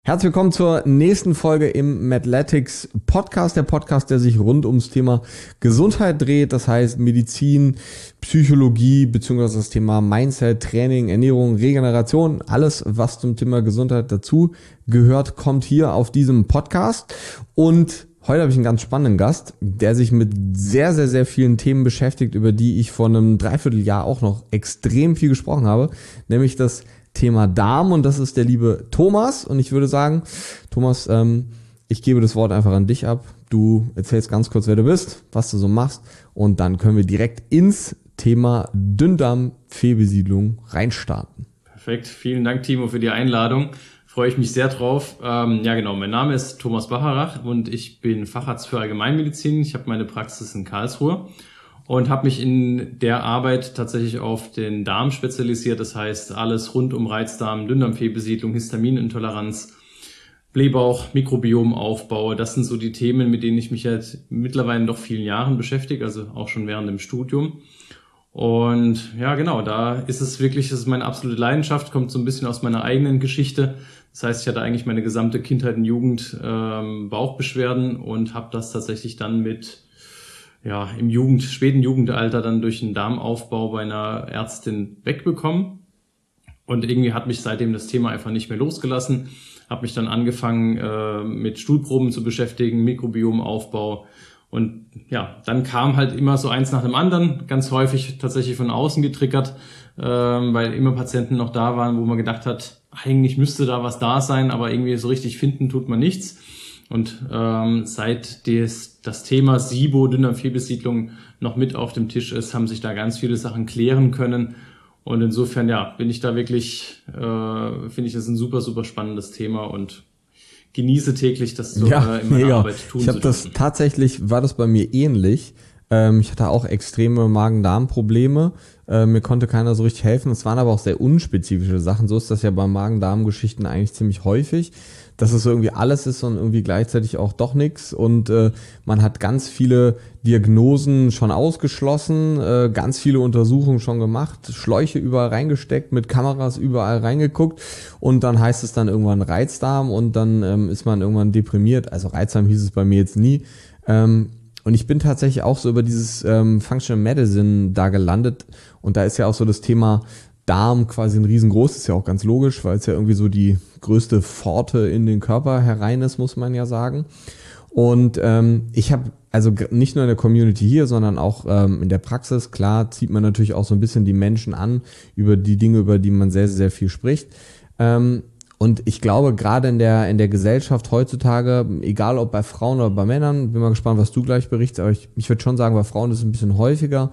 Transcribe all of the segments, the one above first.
Herzlich willkommen zur nächsten Folge im Mathletics Podcast, der Podcast, der sich rund ums Thema Gesundheit dreht, das heißt Medizin, Psychologie beziehungsweise das Thema Mindset, Training, Ernährung, Regeneration, alles was zum Thema Gesundheit dazu gehört, kommt hier auf diesem Podcast. Und heute habe ich einen ganz spannenden Gast, der sich mit sehr, sehr, sehr vielen Themen beschäftigt, über die ich vor einem Dreivierteljahr auch noch extrem viel gesprochen habe, nämlich das Thema Darm, und das ist der liebe Thomas. Und ich würde sagen, Thomas, ich gebe das Wort einfach an dich ab. Du erzählst ganz kurz, wer du bist, was du so machst, und dann können wir direkt ins Thema Dünndarm-Fehlbesiedlung reinstarten. Perfekt, vielen Dank, Timo, für die Einladung. Freue ich mich sehr drauf. Mein Name ist Thomas Bacharach und ich bin Facharzt für Allgemeinmedizin. Ich habe meine Praxis in Karlsruhe und habe mich in der Arbeit tatsächlich auf den Darm spezialisiert. Das heißt, alles rund um Reizdarm, Dünndarmfehlbesiedlung, Histaminintoleranz, Blähbauch, Mikrobiomaufbau. Das sind so die Themen, mit denen ich mich jetzt mittlerweile noch vielen Jahren beschäftige, also auch schon während dem Studium. Und ja, genau, da ist es wirklich, das ist meine absolute Leidenschaft, kommt so ein bisschen aus meiner eigenen Geschichte. Das heißt, ich hatte eigentlich meine gesamte Kindheit und Jugend Bauchbeschwerden und habe das tatsächlich dann im späten Jugendalter dann durch einen Darmaufbau bei einer Ärztin wegbekommen. Und irgendwie hat mich seitdem das Thema einfach nicht mehr losgelassen. Habe mich dann angefangen mit Stuhlproben zu beschäftigen, Mikrobiomaufbau. Und ja, dann kam halt immer so eins nach dem anderen, ganz häufig tatsächlich von außen getriggert, weil immer Patienten noch da waren, wo man gedacht hat, eigentlich müsste da was da sein, aber irgendwie so richtig finden tut man nichts. Und seit das Thema SIBO, Dünndarmfehlbesiedlung, noch mit auf dem Tisch ist, haben sich da ganz viele Sachen klären können. Und insofern, bin ich da wirklich, finde ich das ein super, super spannendes Thema und genieße täglich, das so in meiner Arbeit tun zu dürfen. Tatsächlich war das bei mir ähnlich. Ich hatte auch extreme Magen-Darm-Probleme. Mir konnte keiner so richtig helfen. Es waren aber auch sehr unspezifische Sachen. So ist das ja bei Magen-Darm-Geschichten eigentlich ziemlich häufig, dass es so irgendwie alles ist und irgendwie gleichzeitig auch doch nichts. Und man hat ganz viele Diagnosen schon ausgeschlossen, ganz viele Untersuchungen schon gemacht, Schläuche überall reingesteckt, mit Kameras überall reingeguckt, und dann heißt es dann irgendwann Reizdarm und dann ist man irgendwann deprimiert. Also Reizdarm hieß es bei mir jetzt nie. Und ich bin tatsächlich auch so über dieses Functional Medicine da gelandet, und da ist ja auch so das Thema Darm quasi ein riesengroß, ist ja auch ganz logisch, weil es ja irgendwie so die größte Pforte in den Körper herein ist, muss man ja sagen. Und ich habe also nicht nur in der Community hier, sondern auch in der Praxis, klar, zieht man natürlich auch so ein bisschen die Menschen an über die Dinge, über die man sehr, sehr viel spricht. Und ich glaube, gerade in der Gesellschaft heutzutage, egal ob bei Frauen oder bei Männern, bin mal gespannt, was du gleich berichtest, aber ich würde schon sagen, bei Frauen ist es ein bisschen häufiger.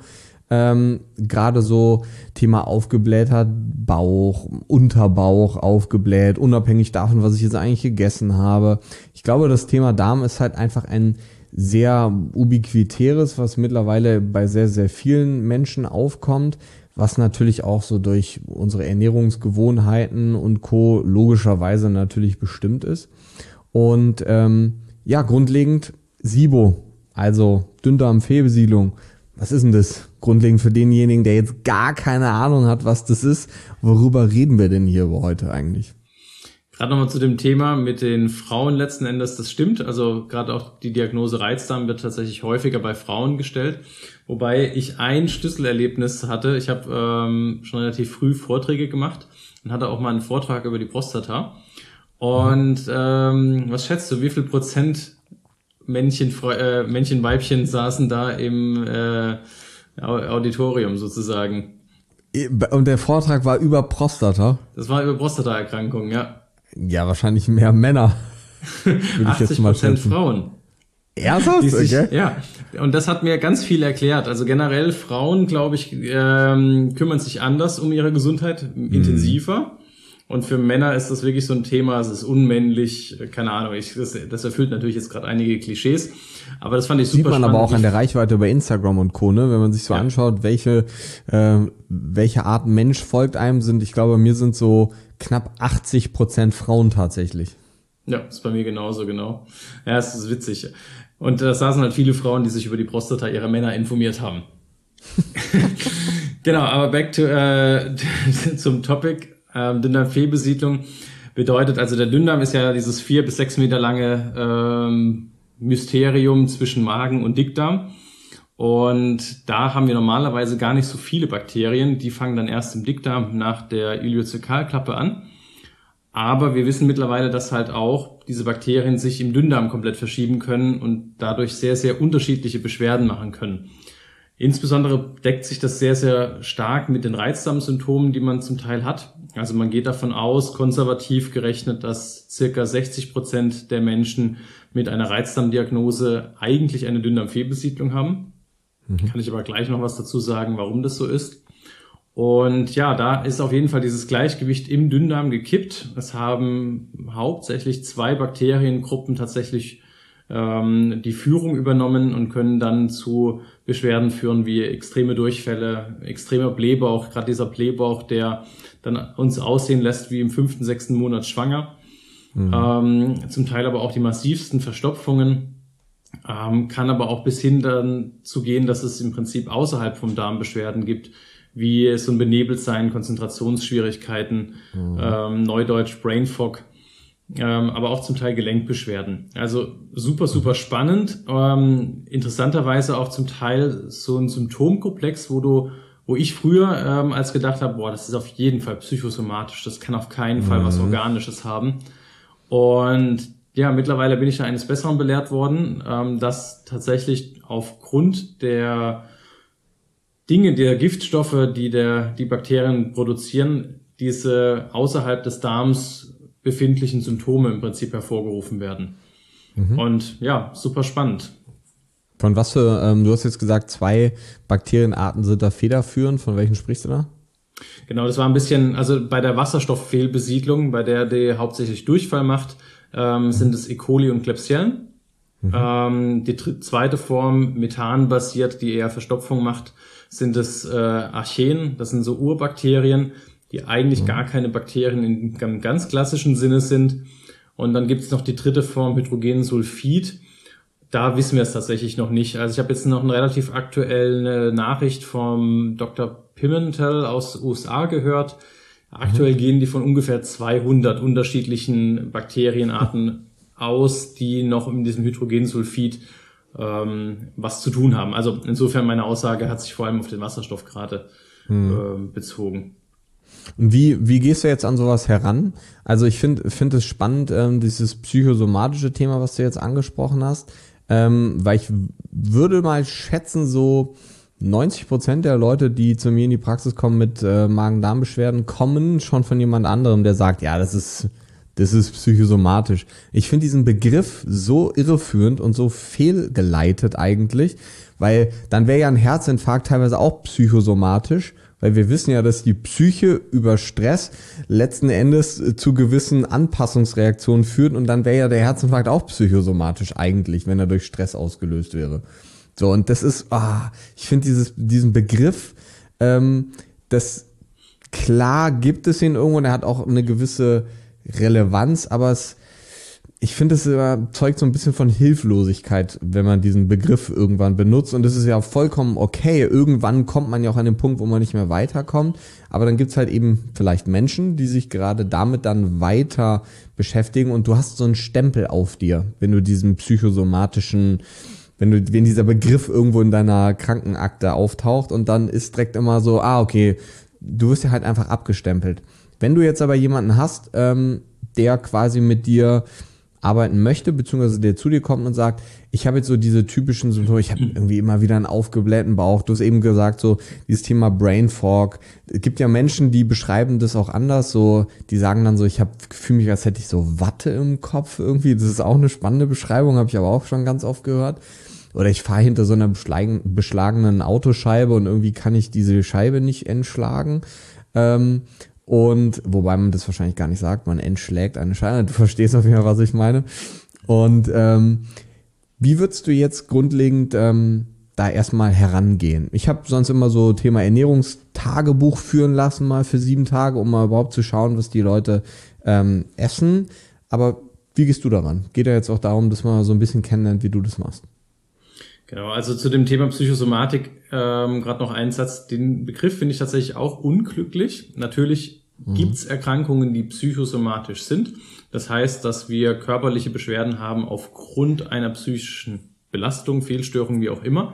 Gerade so Thema aufgeblähter Bauch, Unterbauch aufgebläht, unabhängig davon, was ich jetzt eigentlich gegessen habe. Ich glaube, das Thema Darm ist halt einfach ein sehr ubiquitäres, was mittlerweile bei sehr, sehr vielen Menschen aufkommt, was natürlich auch so durch unsere Ernährungsgewohnheiten und Co. logischerweise natürlich bestimmt ist. Und grundlegend SIBO, also Dünndarmfehlbesiedlung. Was ist denn das? Grundlegend für denjenigen, der jetzt gar keine Ahnung hat, was das ist. Worüber reden wir denn hier heute eigentlich? Gerade nochmal zu dem Thema mit den Frauen letzten Endes, das stimmt. Also gerade auch die Diagnose Reizdarm wird tatsächlich häufiger bei Frauen gestellt. Wobei ich ein Schlüsselerlebnis hatte. Ich habe schon relativ früh Vorträge gemacht und hatte auch mal einen Vortrag über die Prostata. Und was schätzt du, wie viel Prozent Männchen, Weibchen saßen da im Auditorium sozusagen? Und der Vortrag war über Prostata? Das war über Prostataerkrankungen, ja. Ja, wahrscheinlich mehr Männer. 80% Frauen. Ernsthaft? Okay. Ja, und das hat mir ganz viel erklärt. Also generell Frauen, glaube ich, kümmern sich anders um ihre Gesundheit, intensiver. Und für Männer ist das wirklich so ein Thema, es ist unmännlich, keine Ahnung, das erfüllt natürlich jetzt gerade einige Klischees, aber das fand ich super spannend. Sieht man aber auch an der Reichweite über Instagram und Co., ne? Wenn man sich so anschaut, welche Art Mensch folgt einem, ich glaube, bei mir sind so knapp 80% Frauen tatsächlich. Ja, ist bei mir genauso, genau. Ja, es ist witzig. Und da saßen halt viele Frauen, die sich über die Prostata ihrer Männer informiert haben. Genau, aber back to zum Topic. Dünndarmfehlbesiedlung. Bedeutet, also der Dünndarm ist ja dieses 4 bis 6 Meter lange Mysterium zwischen Magen und Dickdarm. Und da haben wir normalerweise gar nicht so viele Bakterien. Die fangen dann erst im Dickdarm nach der Ileozäkalklappe an. Aber wir wissen mittlerweile, dass halt auch diese Bakterien sich im Dünndarm komplett verschieben können und dadurch sehr, sehr unterschiedliche Beschwerden machen können. Insbesondere deckt sich das sehr, sehr stark mit den Reizdarmsymptomen, die man zum Teil hat. Also man geht davon aus, konservativ gerechnet, dass circa 60% der Menschen mit einer Reizdarmdiagnose eigentlich eine Dünndarmfehlbesiedlung haben. Kann ich aber gleich noch was dazu sagen, warum das so ist. Und ja, da ist auf jeden Fall dieses Gleichgewicht im Dünndarm gekippt. Es haben hauptsächlich 2 Bakteriengruppen tatsächlich die Führung übernommen und können dann zu Beschwerden führen wie extreme Durchfälle, extremer Blähbauch, gerade dieser Blähbauch, der dann uns aussehen lässt wie im 5., 6. Monat schwanger. Zum Teil aber auch die massivsten Verstopfungen. Kann aber auch bis hin dann zu gehen, dass es im Prinzip außerhalb vom Darm Beschwerden gibt, wie so ein Benebeltsein, Konzentrationsschwierigkeiten, Neudeutsch Brain Fog, aber auch zum Teil Gelenkbeschwerden. Also super, super spannend. Interessanterweise auch zum Teil so ein Symptomkomplex, wo ich früher als gedacht habe, das ist auf jeden Fall psychosomatisch, das kann auf keinen Fall was Organisches haben. Und ja, mittlerweile bin ich da eines Besseren belehrt worden, dass tatsächlich aufgrund der Dinge, der Giftstoffe, die die Bakterien produzieren, diese außerhalb des Darms befindlichen Symptome im Prinzip hervorgerufen werden. Und ja, super spannend. Von was für, du hast jetzt gesagt, 2 Bakterienarten sind da federführend. Von welchen sprichst du da? Genau, das war ein bisschen, also bei der Wasserstofffehlbesiedlung, bei der die hauptsächlich Durchfall macht, sind es E. coli und Klebsiellen. Die zweite Form, methanbasiert, die eher Verstopfung macht, sind es Archeen. Das sind so Urbakterien, die eigentlich gar keine Bakterien im ganz klassischen Sinne sind. Und dann gibt es noch die dritte Form, Hydrogensulfid. Da wissen wir es tatsächlich noch nicht. Also ich habe jetzt noch eine relativ aktuelle Nachricht vom Dr. Pimentel aus USA gehört. Aktuell gehen die von ungefähr 200 unterschiedlichen Bakterienarten aus, die noch in diesem Hydrogensulfid was zu tun haben. Also insofern meine Aussage hat sich vor allem auf den Wasserstoff gerade bezogen. Und wie gehst du jetzt an sowas heran? Also ich finde es spannend, dieses psychosomatische Thema, was du jetzt angesprochen hast, weil ich würde mal schätzen, so 90% der Leute, die zu mir in die Praxis kommen mit Magen-Darm-Beschwerden, kommen schon von jemand anderem, der sagt, ja, das ist psychosomatisch. Ich finde diesen Begriff so irreführend und so fehlgeleitet eigentlich, weil dann wäre ja ein Herzinfarkt teilweise auch psychosomatisch, weil wir wissen ja, dass die Psyche über Stress letzten Endes zu gewissen Anpassungsreaktionen führt und dann wäre ja der Herzinfarkt auch psychosomatisch eigentlich, wenn er durch Stress ausgelöst wäre. So, und das ist, ich finde diesen Begriff, das klar gibt es ihn irgendwo und er hat auch eine gewisse Relevanz, aber ich finde, es zeugt so ein bisschen von Hilflosigkeit, wenn man diesen Begriff irgendwann benutzt, und das ist ja vollkommen okay. Irgendwann kommt man ja auch an den Punkt, wo man nicht mehr weiterkommt, aber dann gibt's halt eben vielleicht Menschen, die sich gerade damit dann weiter beschäftigen, und du hast so einen Stempel auf dir, wenn du diesen psychosomatischen, wenn dieser Begriff irgendwo in deiner Krankenakte auftaucht, und dann ist direkt immer so, okay, du wirst ja halt einfach abgestempelt. Wenn du jetzt aber jemanden hast, der quasi mit dir arbeiten möchte, beziehungsweise der zu dir kommt und sagt, ich habe jetzt so diese typischen Symptome, ich habe irgendwie immer wieder einen aufgeblähten Bauch, du hast eben gesagt, so dieses Thema Brain Fog. Es gibt ja Menschen, die beschreiben das auch anders, so, die sagen dann so, ich fühle mich, als hätte ich so Watte im Kopf irgendwie. Das ist auch eine spannende Beschreibung, habe ich aber auch schon ganz oft gehört. Oder ich fahre hinter so einer beschlagenen Autoscheibe und irgendwie kann ich diese Scheibe nicht entschlagen. Und wobei man das wahrscheinlich gar nicht sagt, man entschlägt eine Scheibe. Du verstehst auf jeden Fall, was ich meine. Und wie würdest du jetzt grundlegend da erstmal herangehen? Ich habe sonst immer so Thema Ernährungstagebuch führen lassen, mal für 7 Tage, um mal überhaupt zu schauen, was die Leute essen. Aber wie gehst du daran? Geht ja jetzt auch darum, dass man so ein bisschen kennenlernt, wie du das machst. Genau, also zu dem Thema Psychosomatik gerade noch einen Satz. Den Begriff finde ich tatsächlich auch unglücklich. Natürlich gibt es Erkrankungen, die psychosomatisch sind. Das heißt, dass wir körperliche Beschwerden haben aufgrund einer psychischen Belastung, Fehlstörung, wie auch immer.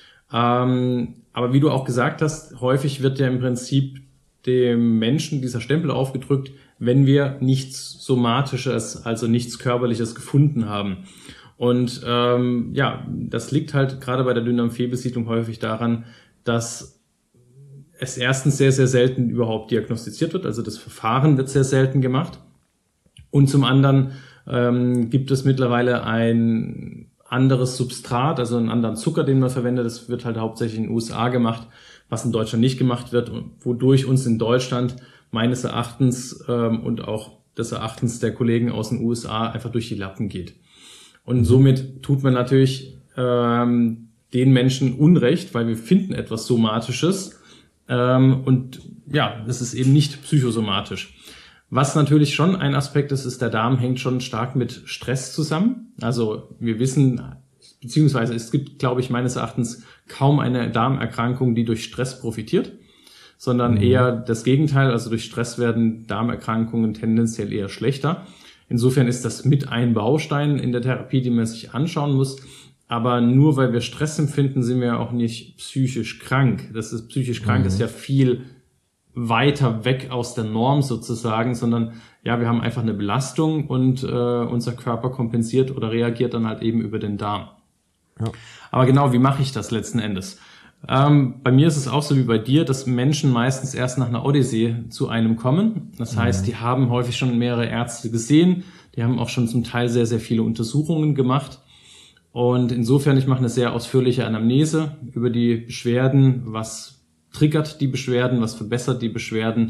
Aber wie du auch gesagt hast, häufig wird ja im Prinzip dem Menschen dieser Stempel aufgedrückt, wenn wir nichts Somatisches, also nichts Körperliches gefunden haben. Und das liegt halt gerade bei der Dünndarmfehlbesiedlung häufig daran, dass es erstens sehr, sehr selten überhaupt diagnostiziert wird. Also das Verfahren wird sehr selten gemacht. Und zum anderen gibt es mittlerweile ein anderes Substrat, also einen anderen Zucker, den man verwendet. Das wird halt hauptsächlich in den USA gemacht, was in Deutschland nicht gemacht wird, und wodurch uns in Deutschland meines Erachtens und auch des Erachtens der Kollegen aus den USA einfach durch die Lappen geht. Und somit tut man natürlich den Menschen Unrecht, weil wir finden etwas Somatisches und ja, es ist eben nicht psychosomatisch. Was natürlich schon ein Aspekt ist, ist, der Darm hängt schon stark mit Stress zusammen. Also wir wissen, beziehungsweise es gibt, glaube ich, meines Erachtens kaum eine Darmerkrankung, die durch Stress profitiert, sondern eher das Gegenteil. Also durch Stress werden Darmerkrankungen tendenziell eher schlechter. Insofern ist das mit ein Baustein in der Therapie, die man sich anschauen muss. Aber nur weil wir Stress empfinden, sind wir auch nicht psychisch krank. Das ist psychisch krank, ist ja viel weiter weg aus der Norm sozusagen, sondern ja, wir haben einfach eine Belastung und unser Körper kompensiert oder reagiert dann halt eben über den Darm. Ja. Aber genau, wie mache ich das letzten Endes? Bei mir ist es auch so wie bei dir, dass Menschen meistens erst nach einer Odyssee zu einem kommen. Das heißt, die haben häufig schon mehrere Ärzte gesehen, die haben auch schon zum Teil sehr, sehr viele Untersuchungen gemacht. Und insofern, ich mache eine sehr ausführliche Anamnese über die Beschwerden, was triggert die Beschwerden, was verbessert die Beschwerden,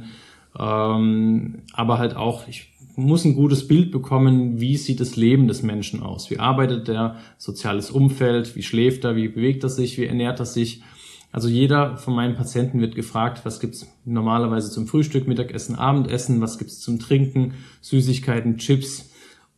aber halt auch, ich muss ein gutes Bild bekommen, wie sieht das Leben des Menschen aus, wie arbeitet der, soziales Umfeld, wie schläft er, wie bewegt er sich, wie ernährt er sich. Also jeder von meinen Patienten wird gefragt, was gibt's normalerweise zum Frühstück, Mittagessen, Abendessen, was gibt's zum Trinken, Süßigkeiten, Chips,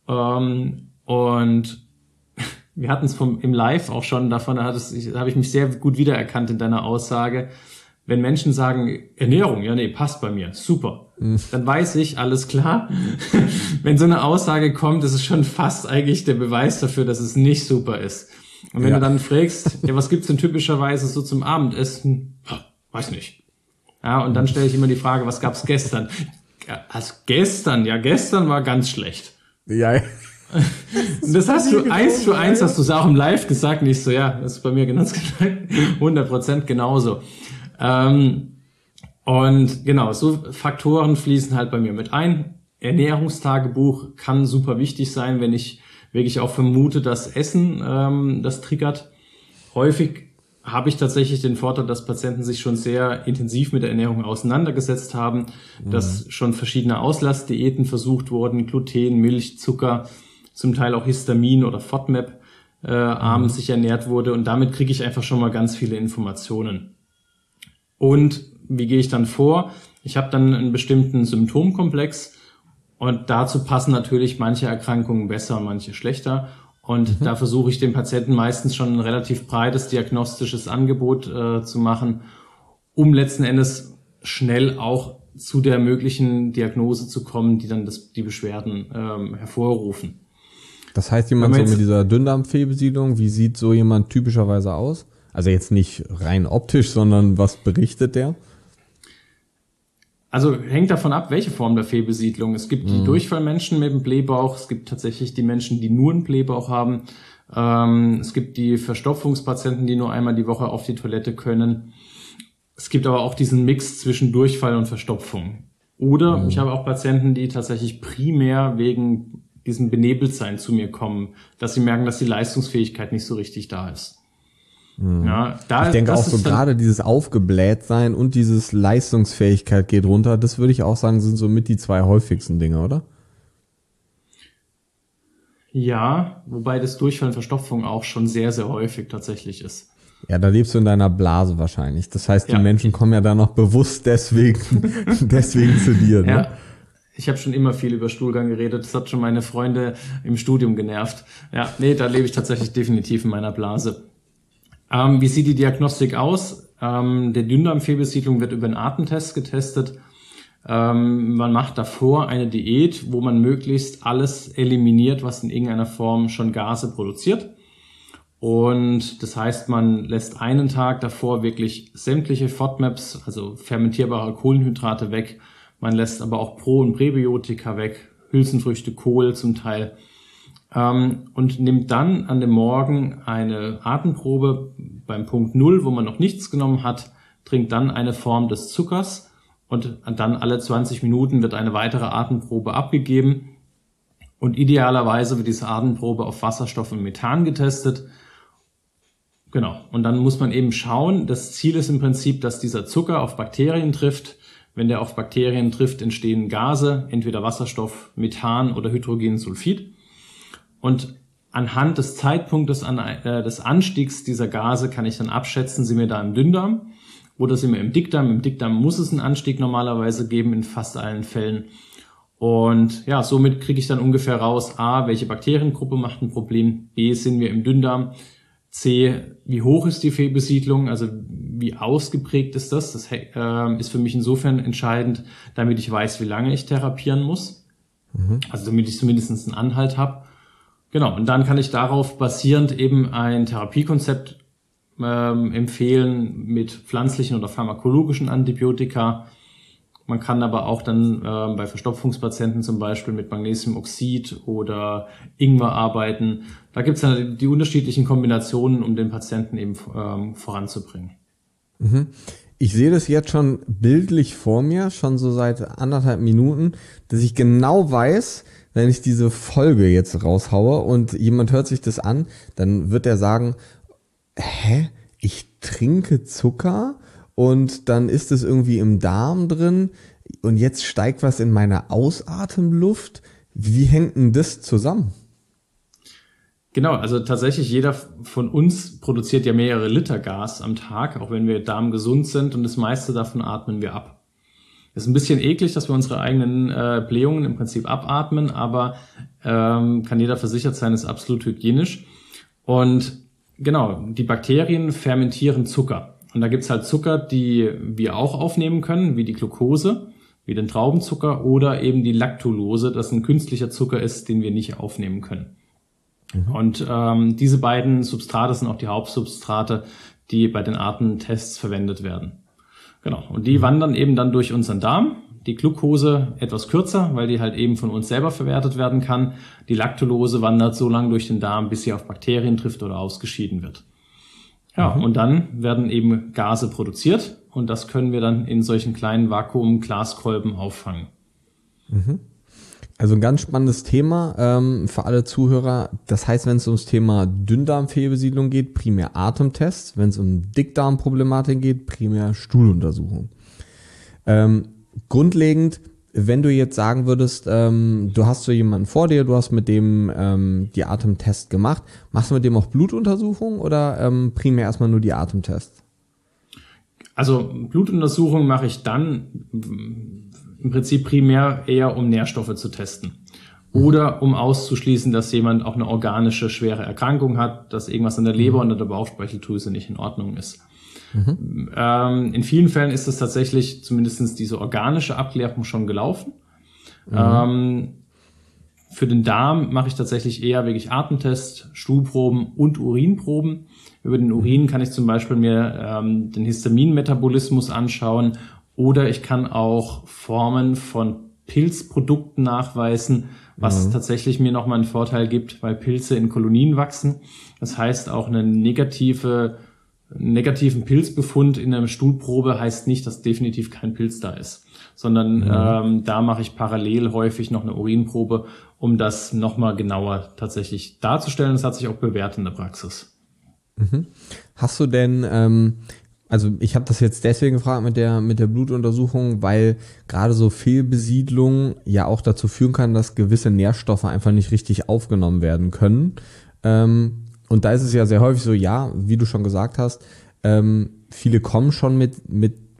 und wir hatten es im Live auch schon, da habe ich mich sehr gut wiedererkannt in deiner Aussage. Wenn Menschen sagen, Ernährung, ja nee, passt bei mir, super, dann weiß ich, alles klar. Wenn so eine Aussage kommt, ist es schon fast eigentlich der Beweis dafür, dass es nicht super ist. Und wenn du dann fragst, ja, was gibt's denn typischerweise so zum Abendessen? Weiß nicht. Ja, und dann stelle ich immer die Frage, was gab's gestern? Ja, also gestern war ganz schlecht. Ja. Und das hast du 1:1, hast du es auch im Live gesagt, nicht so, ja, das ist bei mir ganz 100% genauso. Und genau, so Faktoren fließen halt bei mir mit ein. Ernährungstagebuch kann super wichtig sein, wenn ich wirklich auch vermute, dass Essen das triggert. Häufig habe ich tatsächlich den Vorteil, dass Patienten sich schon sehr intensiv mit der Ernährung auseinandergesetzt haben, dass schon verschiedene Auslassdiäten versucht wurden, Gluten, Milch, Zucker, zum Teil auch Histamin oder FODMAP abends sich ernährt wurde, und damit kriege ich einfach schon mal ganz viele Informationen. Und wie gehe ich dann vor? Ich habe dann einen bestimmten Symptomkomplex und dazu passen natürlich manche Erkrankungen besser, manche schlechter. Und da versuche ich dem Patienten meistens schon ein relativ breites diagnostisches Angebot zu machen, um letzten Endes schnell auch zu der möglichen Diagnose zu kommen, die dann die Beschwerden hervorrufen. Das heißt, jemand so mit dieser Dünndarmfehlbesiedlung, wie sieht so jemand typischerweise aus? Also jetzt nicht rein optisch, sondern was berichtet der? Also hängt davon ab, welche Form der Fehlbesiedlung. Es gibt die Durchfallmenschen mit dem Blähbauch, es gibt tatsächlich die Menschen, die nur einen Blähbauch haben. Es gibt die Verstopfungspatienten, die nur einmal die Woche auf die Toilette können. Es gibt aber auch diesen Mix zwischen Durchfall und Verstopfung. Oder ich habe auch Patienten, die tatsächlich primär wegen diesem Benebeltsein zu mir kommen, dass sie merken, dass die Leistungsfähigkeit nicht so richtig da ist. Ja, ich denke auch so gerade dieses Aufgeblähtsein und dieses Leistungsfähigkeit geht runter, das würde ich auch sagen, sind so mit die zwei häufigsten Dinge, oder? Ja, wobei das Durchfall und Verstopfung auch schon sehr, sehr häufig tatsächlich ist. Ja, da lebst du in deiner Blase wahrscheinlich. Das heißt, die Menschen kommen ja da noch bewusst deswegen zu dir. Ne? Ja. Ich habe schon immer viel über Stuhlgang geredet. Das hat schon meine Freunde im Studium genervt. Ja, nee, da lebe ich tatsächlich definitiv in meiner Blase. Wie sieht die Diagnostik aus? Der Dünndarmfehlbesiedlung wird über einen Atemtest getestet. Man macht davor eine Diät, wo man möglichst alles eliminiert, was in irgendeiner Form schon Gase produziert. Und das heißt, man lässt einen Tag davor wirklich sämtliche FODMAPs, also fermentierbare Kohlenhydrate weg. Man lässt aber auch Pro- und Präbiotika weg, Hülsenfrüchte, Kohl zum Teil. Und nimmt dann an dem Morgen eine Atemprobe beim Punkt 0, wo man noch nichts genommen hat, trinkt dann eine Form des Zuckers. Und dann alle 20 Minuten wird eine weitere Atemprobe abgegeben. Und idealerweise wird diese Atemprobe auf Wasserstoff und Methan getestet. Genau. Und dann muss man eben schauen, das Ziel ist im Prinzip, dass dieser Zucker auf Bakterien trifft. Wenn der auf Bakterien trifft, entstehen Gase, entweder Wasserstoff, Methan oder Hydrogensulfid. Und anhand des Zeitpunktes des Anstiegs dieser Gase kann ich dann abschätzen, sind wir da im Dünndarm oder sind wir im Dickdarm. Im Dickdarm muss es einen Anstieg normalerweise geben, in fast allen Fällen. Und ja, somit kriege ich dann ungefähr raus, A, welche Bakteriengruppe macht ein Problem, B, sind wir im Dünndarm, C, wie hoch ist die Fehlbesiedlung, also wie ausgeprägt ist das? Das ist für mich insofern entscheidend, damit ich weiß, wie lange ich therapieren muss. Also damit ich zumindest einen Anhalt habe. Genau, und dann kann ich darauf basierend eben ein Therapiekonzept empfehlen mit pflanzlichen oder pharmakologischen Antibiotika. Man kann aber auch dann bei Verstopfungspatienten zum Beispiel mit Magnesiumoxid oder Ingwer arbeiten. Da gibt es dann die unterschiedlichen Kombinationen, um den Patienten eben voranzubringen. Ich sehe das jetzt schon bildlich vor mir, schon so seit 1,5 Minuten, dass ich genau weiß, wenn ich diese Folge jetzt raushaue und jemand hört sich das an, dann wird er sagen, ich trinke Zucker und dann ist es irgendwie im Darm drin und jetzt steigt was in meiner Ausatemluft. Wie hängt denn das zusammen? Genau, also tatsächlich jeder von uns produziert ja mehrere Liter Gas am Tag, auch wenn wir darmgesund sind, und das meiste davon atmen wir ab. Es ist ein bisschen eklig, dass wir unsere eigenen Blähungen im Prinzip abatmen, aber kann jeder versichert sein, ist absolut hygienisch. Und genau, die Bakterien fermentieren Zucker. Und da gibt's halt Zucker, die wir auch aufnehmen können, wie die Glucose, wie den Traubenzucker oder eben die Lactulose, das ein künstlicher Zucker ist, den wir nicht aufnehmen können. Und diese beiden Substrate sind auch die Hauptsubstrate, die bei den Atemtests verwendet werden. Genau. Und die wandern eben dann durch unseren Darm. Die Glucose etwas kürzer, weil die halt eben von uns selber verwertet werden kann. Die Lactulose wandert so lange durch den Darm, bis sie auf Bakterien trifft oder ausgeschieden wird. Ja, und dann werden eben Gase produziert und das können wir dann in solchen kleinen Vakuum-Glaskolben auffangen. Also ein ganz spannendes Thema für alle Zuhörer. Das heißt, wenn es ums Thema Dünndarmfehlbesiedlung geht, primär Atemtests. Wenn es um Dickdarmproblematik geht, primär Stuhluntersuchung. Grundlegend, wenn du jetzt sagen würdest, du hast so jemanden vor dir, du hast mit dem die Atemtest gemacht, machst du mit dem auch Blutuntersuchungen oder primär erstmal nur die Atemtests? Also Blutuntersuchungen mache ich dann im Prinzip primär eher, um Nährstoffe zu testen. Oder um auszuschließen, dass jemand auch eine organische, schwere Erkrankung hat, dass irgendwas an der Leber und an der Bauchspeicheldrüse nicht in Ordnung ist. In vielen Fällen ist es tatsächlich zumindest diese organische Abklärung schon gelaufen. Für den Darm mache ich tatsächlich eher wirklich Atemtest, Stuhlproben und Urinproben. Über den Urin kann ich zum Beispiel mir den Histaminmetabolismus anschauen oder ich kann auch Formen von Pilzprodukten nachweisen, was tatsächlich mir nochmal einen Vorteil gibt, weil Pilze in Kolonien wachsen. Das heißt, auch einen negativen Pilzbefund in einer Stuhlprobe heißt nicht, dass definitiv kein Pilz da ist, sondern da mache ich parallel häufig noch eine Urinprobe, um das nochmal genauer tatsächlich darzustellen. Das hat sich auch bewährt in der Praxis. Hast du denn, also ich habe das jetzt deswegen gefragt mit der Blutuntersuchung, weil gerade so Fehlbesiedlung ja auch dazu führen kann, dass gewisse Nährstoffe einfach nicht richtig aufgenommen werden können. Und da ist es ja sehr häufig so, ja, wie du schon gesagt hast, viele kommen schon mit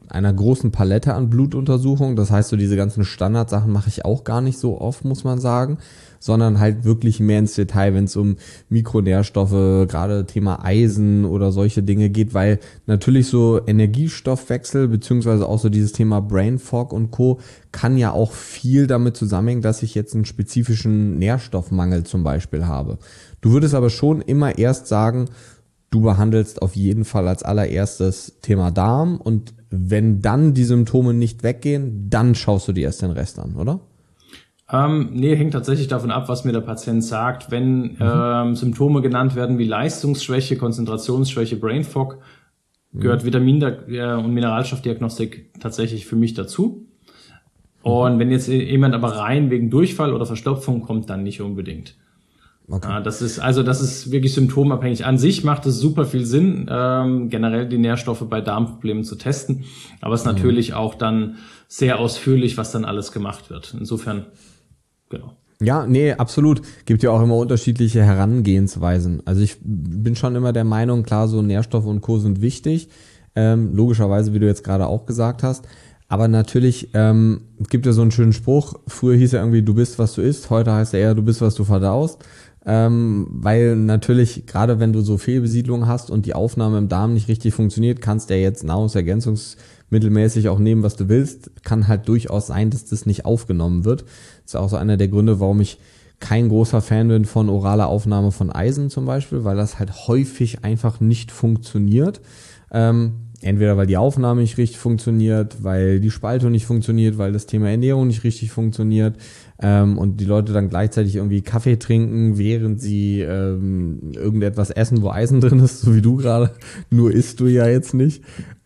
einer großen Palette an Blutuntersuchungen. Das heißt, so diese ganzen Standardsachen mache ich auch gar nicht so oft, muss man sagen, sondern halt wirklich mehr ins Detail, wenn es um Mikronährstoffe, gerade Thema Eisen oder solche Dinge geht, weil natürlich so Energiestoffwechsel beziehungsweise auch so dieses Thema Brain Fog und Co. kann ja auch viel damit zusammenhängen, dass ich jetzt einen spezifischen Nährstoffmangel zum Beispiel habe. Du würdest aber schon immer erst sagen, du behandelst auf jeden Fall als allererstes Thema Darm und wenn dann die Symptome nicht weggehen, dann schaust du dir erst den Rest an, oder? Nee, hängt tatsächlich davon ab, was mir der Patient sagt. Wenn Symptome genannt werden wie Leistungsschwäche, Konzentrationsschwäche, Brain Fog, gehört Vitamin- und Mineralstoffdiagnostik tatsächlich für mich dazu. Und wenn jetzt jemand aber rein wegen Durchfall oder Verstopfung kommt, dann nicht unbedingt. Okay. Das ist wirklich symptomabhängig. An sich macht es super viel Sinn, generell die Nährstoffe bei Darmproblemen zu testen. Aber es ist natürlich auch dann sehr ausführlich, was dann alles gemacht wird. Insofern, genau. Ja, nee, absolut. Gibt ja auch immer unterschiedliche Herangehensweisen. Also ich bin schon immer der Meinung, klar, so Nährstoffe und Co. sind wichtig. Logischerweise, wie du jetzt gerade auch gesagt hast. Aber natürlich gibt ja so einen schönen Spruch. Früher hieß er irgendwie, du bist, was du isst. Heute heißt er eher, du bist, was du verdaust. Weil natürlich, gerade wenn du so Fehlbesiedlung hast und die Aufnahme im Darm nicht richtig funktioniert, kannst du ja jetzt nahrungsergänzungsmittelmäßig auch nehmen, was du willst. Kann halt durchaus sein, dass das nicht aufgenommen wird. Das ist auch so einer der Gründe, warum ich kein großer Fan bin von oraler Aufnahme von Eisen zum Beispiel, weil das halt häufig einfach nicht funktioniert. Entweder weil die Aufnahme nicht richtig funktioniert, weil die Spaltung nicht funktioniert, weil das Thema Ernährung nicht richtig funktioniert und die Leute dann gleichzeitig irgendwie Kaffee trinken, während sie irgendetwas essen, wo Eisen drin ist, so wie du gerade. Nur isst du ja jetzt nicht.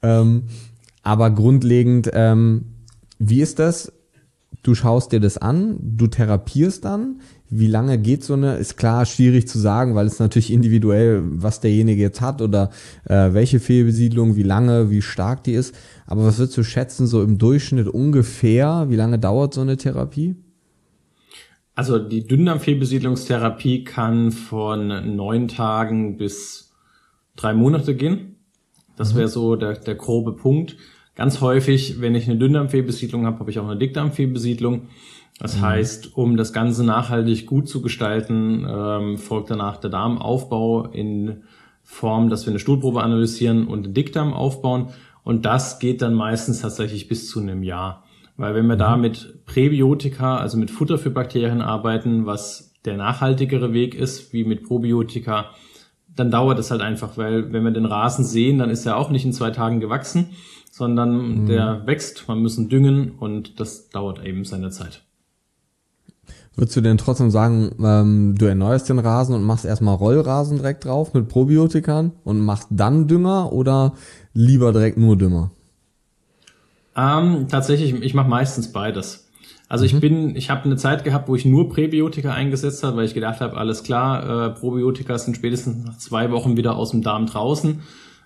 Aber grundlegend, wie ist das? Du schaust dir das an, du therapierst dann. Wie lange geht so eine, ist klar schwierig zu sagen, weil es natürlich individuell, was derjenige jetzt hat oder welche Fehlbesiedlung, wie lange, wie stark die ist. Aber was würdest du schätzen, so im Durchschnitt ungefähr, wie lange dauert so eine Therapie? Also die Dünndarmfehlbesiedlungstherapie kann von 9 Tagen bis 3 Monate gehen. Das wäre so der grobe Punkt. Ganz häufig, wenn ich eine Dünndarmfehlbesiedlung habe, habe ich auch eine Dickdarmfehlbesiedlung. Das heißt, um das Ganze nachhaltig gut zu gestalten, folgt danach der Darmaufbau in Form, dass wir eine Stuhlprobe analysieren und den Dickdarm aufbauen. Und das geht dann meistens tatsächlich bis zu einem Jahr. Weil wenn wir da mit Präbiotika, also mit Futter für Bakterien arbeiten, was der nachhaltigere Weg ist, wie mit Probiotika, dann dauert es halt einfach, weil wenn wir den Rasen sehen, dann ist er auch nicht in 2 Tagen gewachsen, sondern der wächst, man muss ihn düngen und das dauert eben seine Zeit. Würdest du denn trotzdem sagen, du erneuerst den Rasen und machst erstmal Rollrasen direkt drauf mit Probiotikern und machst dann Dünger oder lieber direkt nur Dünger? Tatsächlich, ich mache meistens beides. Also ich habe eine Zeit gehabt, wo ich nur Präbiotika eingesetzt habe, weil ich gedacht habe, alles klar, Probiotika sind spätestens nach 2 Wochen wieder aus dem Darm draußen.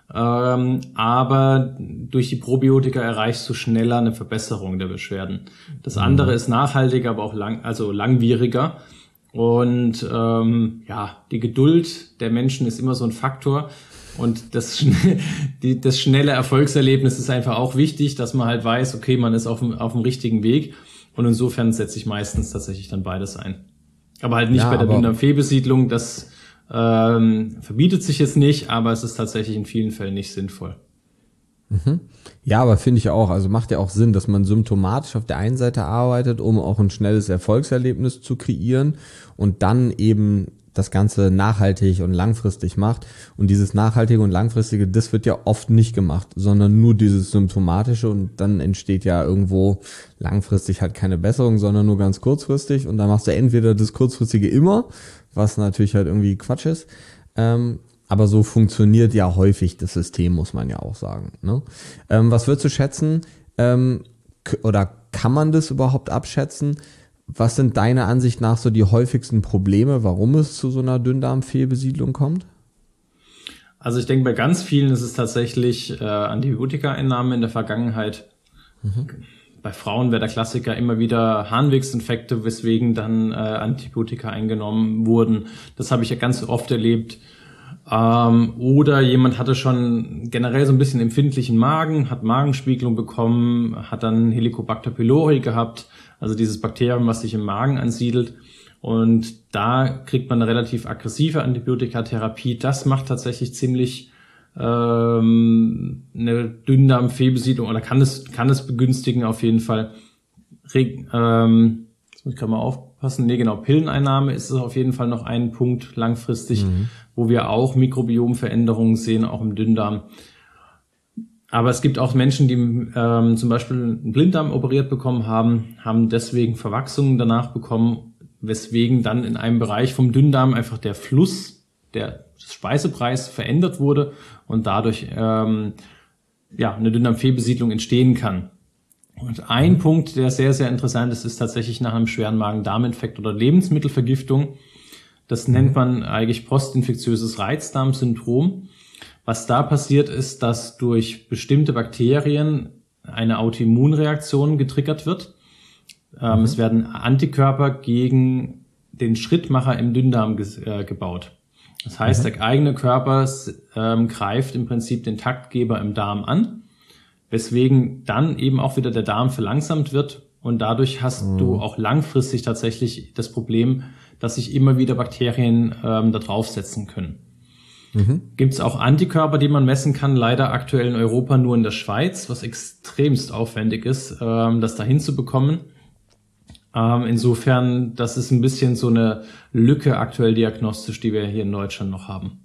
Aber durch die Probiotika erreichst du schneller eine Verbesserung der Beschwerden. Das andere ist nachhaltiger, aber auch langwieriger. Und die Geduld der Menschen ist immer so ein Faktor. Und das schnelle Erfolgserlebnis ist einfach auch wichtig, dass man halt weiß, okay, man ist auf dem richtigen Weg. Und insofern setze ich meistens tatsächlich dann beides ein. Aber halt nicht bei der Dünndarmfehlbesiedlung, das verbietet sich jetzt nicht, aber es ist tatsächlich in vielen Fällen nicht sinnvoll. Ja, aber finde ich auch, also macht ja auch Sinn, dass man symptomatisch auf der einen Seite arbeitet, um auch ein schnelles Erfolgserlebnis zu kreieren und dann eben das Ganze nachhaltig und langfristig macht. Und dieses Nachhaltige und Langfristige, das wird ja oft nicht gemacht, sondern nur dieses Symptomatische und dann entsteht ja irgendwo langfristig halt keine Besserung, sondern nur ganz kurzfristig und dann machst du entweder das Kurzfristige immer, was natürlich halt irgendwie Quatsch ist, aber so funktioniert ja häufig das System, muss man ja auch sagen. Ne? Was würdest du schätzen, oder kann man das überhaupt abschätzen? Was sind deiner Ansicht nach so die häufigsten Probleme, warum es zu so einer Dünndarmfehlbesiedlung kommt? Also ich denke, bei ganz vielen ist es tatsächlich Antibiotika-Einnahme in der Vergangenheit. Bei Frauen wäre der Klassiker immer wieder Harnwegsinfekte, weswegen dann Antibiotika eingenommen wurden. Das habe ich ja ganz oft erlebt. Oder jemand hatte schon generell so ein bisschen empfindlichen Magen, hat Magenspiegelung bekommen, hat dann Helicobacter pylori gehabt, also dieses Bakterium, was sich im Magen ansiedelt. Und da kriegt man eine relativ aggressive Antibiotikatherapie. Das macht tatsächlich ziemlich eine Dünndarmfehlbesiedlung oder kann es begünstigen auf jeden Fall. Jetzt muss ich gerade mal aufpassen. Pilleneinnahme ist es auf jeden Fall noch ein Punkt langfristig, wo wir auch Mikrobiomveränderungen sehen, auch im Dünndarm. Aber es gibt auch Menschen, die zum Beispiel einen Blinddarm operiert bekommen haben deswegen Verwachsungen danach bekommen, weswegen dann in einem Bereich vom Dünndarm einfach der Fluss, der Speisepreis verändert wurde und dadurch eine Dünndarmfehlbesiedlung entstehen kann. Und ein Punkt, der sehr, sehr interessant ist, ist tatsächlich nach einem schweren Magen-Darm-Infekt oder Lebensmittelvergiftung. Das nennt man eigentlich postinfektiöses Reizdarmsyndrom. Was da passiert ist, dass durch bestimmte Bakterien eine Autoimmunreaktion getriggert wird. Es werden Antikörper gegen den Schrittmacher im Dünndarm gebaut. Das heißt, der eigene Körper greift im Prinzip den Taktgeber im Darm an, weswegen dann eben auch wieder der Darm verlangsamt wird und dadurch hast du auch langfristig tatsächlich das Problem, dass sich immer wieder Bakterien da draufsetzen können. Gibt es auch Antikörper, die man messen kann, leider aktuell in Europa nur in der Schweiz, was extremst aufwendig ist, das da hinzubekommen. Insofern, das ist ein bisschen so eine Lücke aktuell diagnostisch, die wir hier in Deutschland noch haben.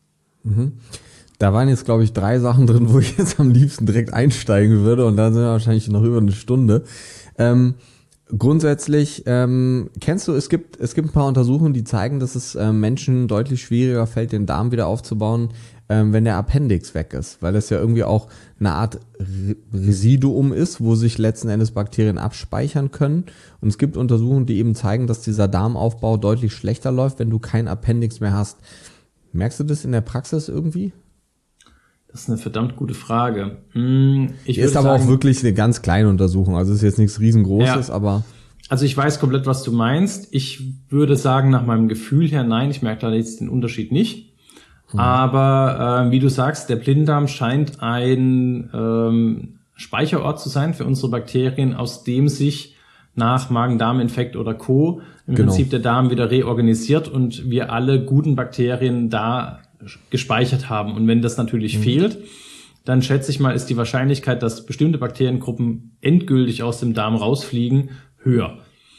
Da waren jetzt, glaube ich, 3 Sachen drin, wo ich jetzt am liebsten direkt einsteigen würde und dann sind wir wahrscheinlich noch über eine Stunde. Grundsätzlich, kennst du, es gibt ein paar Untersuchungen, die zeigen, dass es Menschen deutlich schwieriger fällt, den Darm wieder aufzubauen, wenn der Appendix weg ist, weil das ja irgendwie auch eine Art Residuum ist, wo sich letzten Endes Bakterien abspeichern können. Und es gibt Untersuchungen, die eben zeigen, dass dieser Darmaufbau deutlich schlechter läuft, wenn du kein Appendix mehr hast. Merkst du das in der Praxis irgendwie? Das ist eine verdammt gute Frage. Ist aber auch wirklich eine ganz kleine Untersuchung. Also ist jetzt nichts riesengroßes, aber... Also ich weiß komplett, was du meinst. Ich würde sagen, nach meinem Gefühl her, nein, ich merke da jetzt den Unterschied nicht. Aber wie du sagst, der Blinddarm scheint ein Speicherort zu sein für unsere Bakterien, aus dem sich nach Magen-Darm-Infekt oder Co. im Prinzip der Darm wieder reorganisiert und wir alle guten Bakterien da gespeichert haben. Und wenn das natürlich fehlt, dann schätze ich mal, ist die Wahrscheinlichkeit, dass bestimmte Bakteriengruppen endgültig aus dem Darm rausfliegen, höher.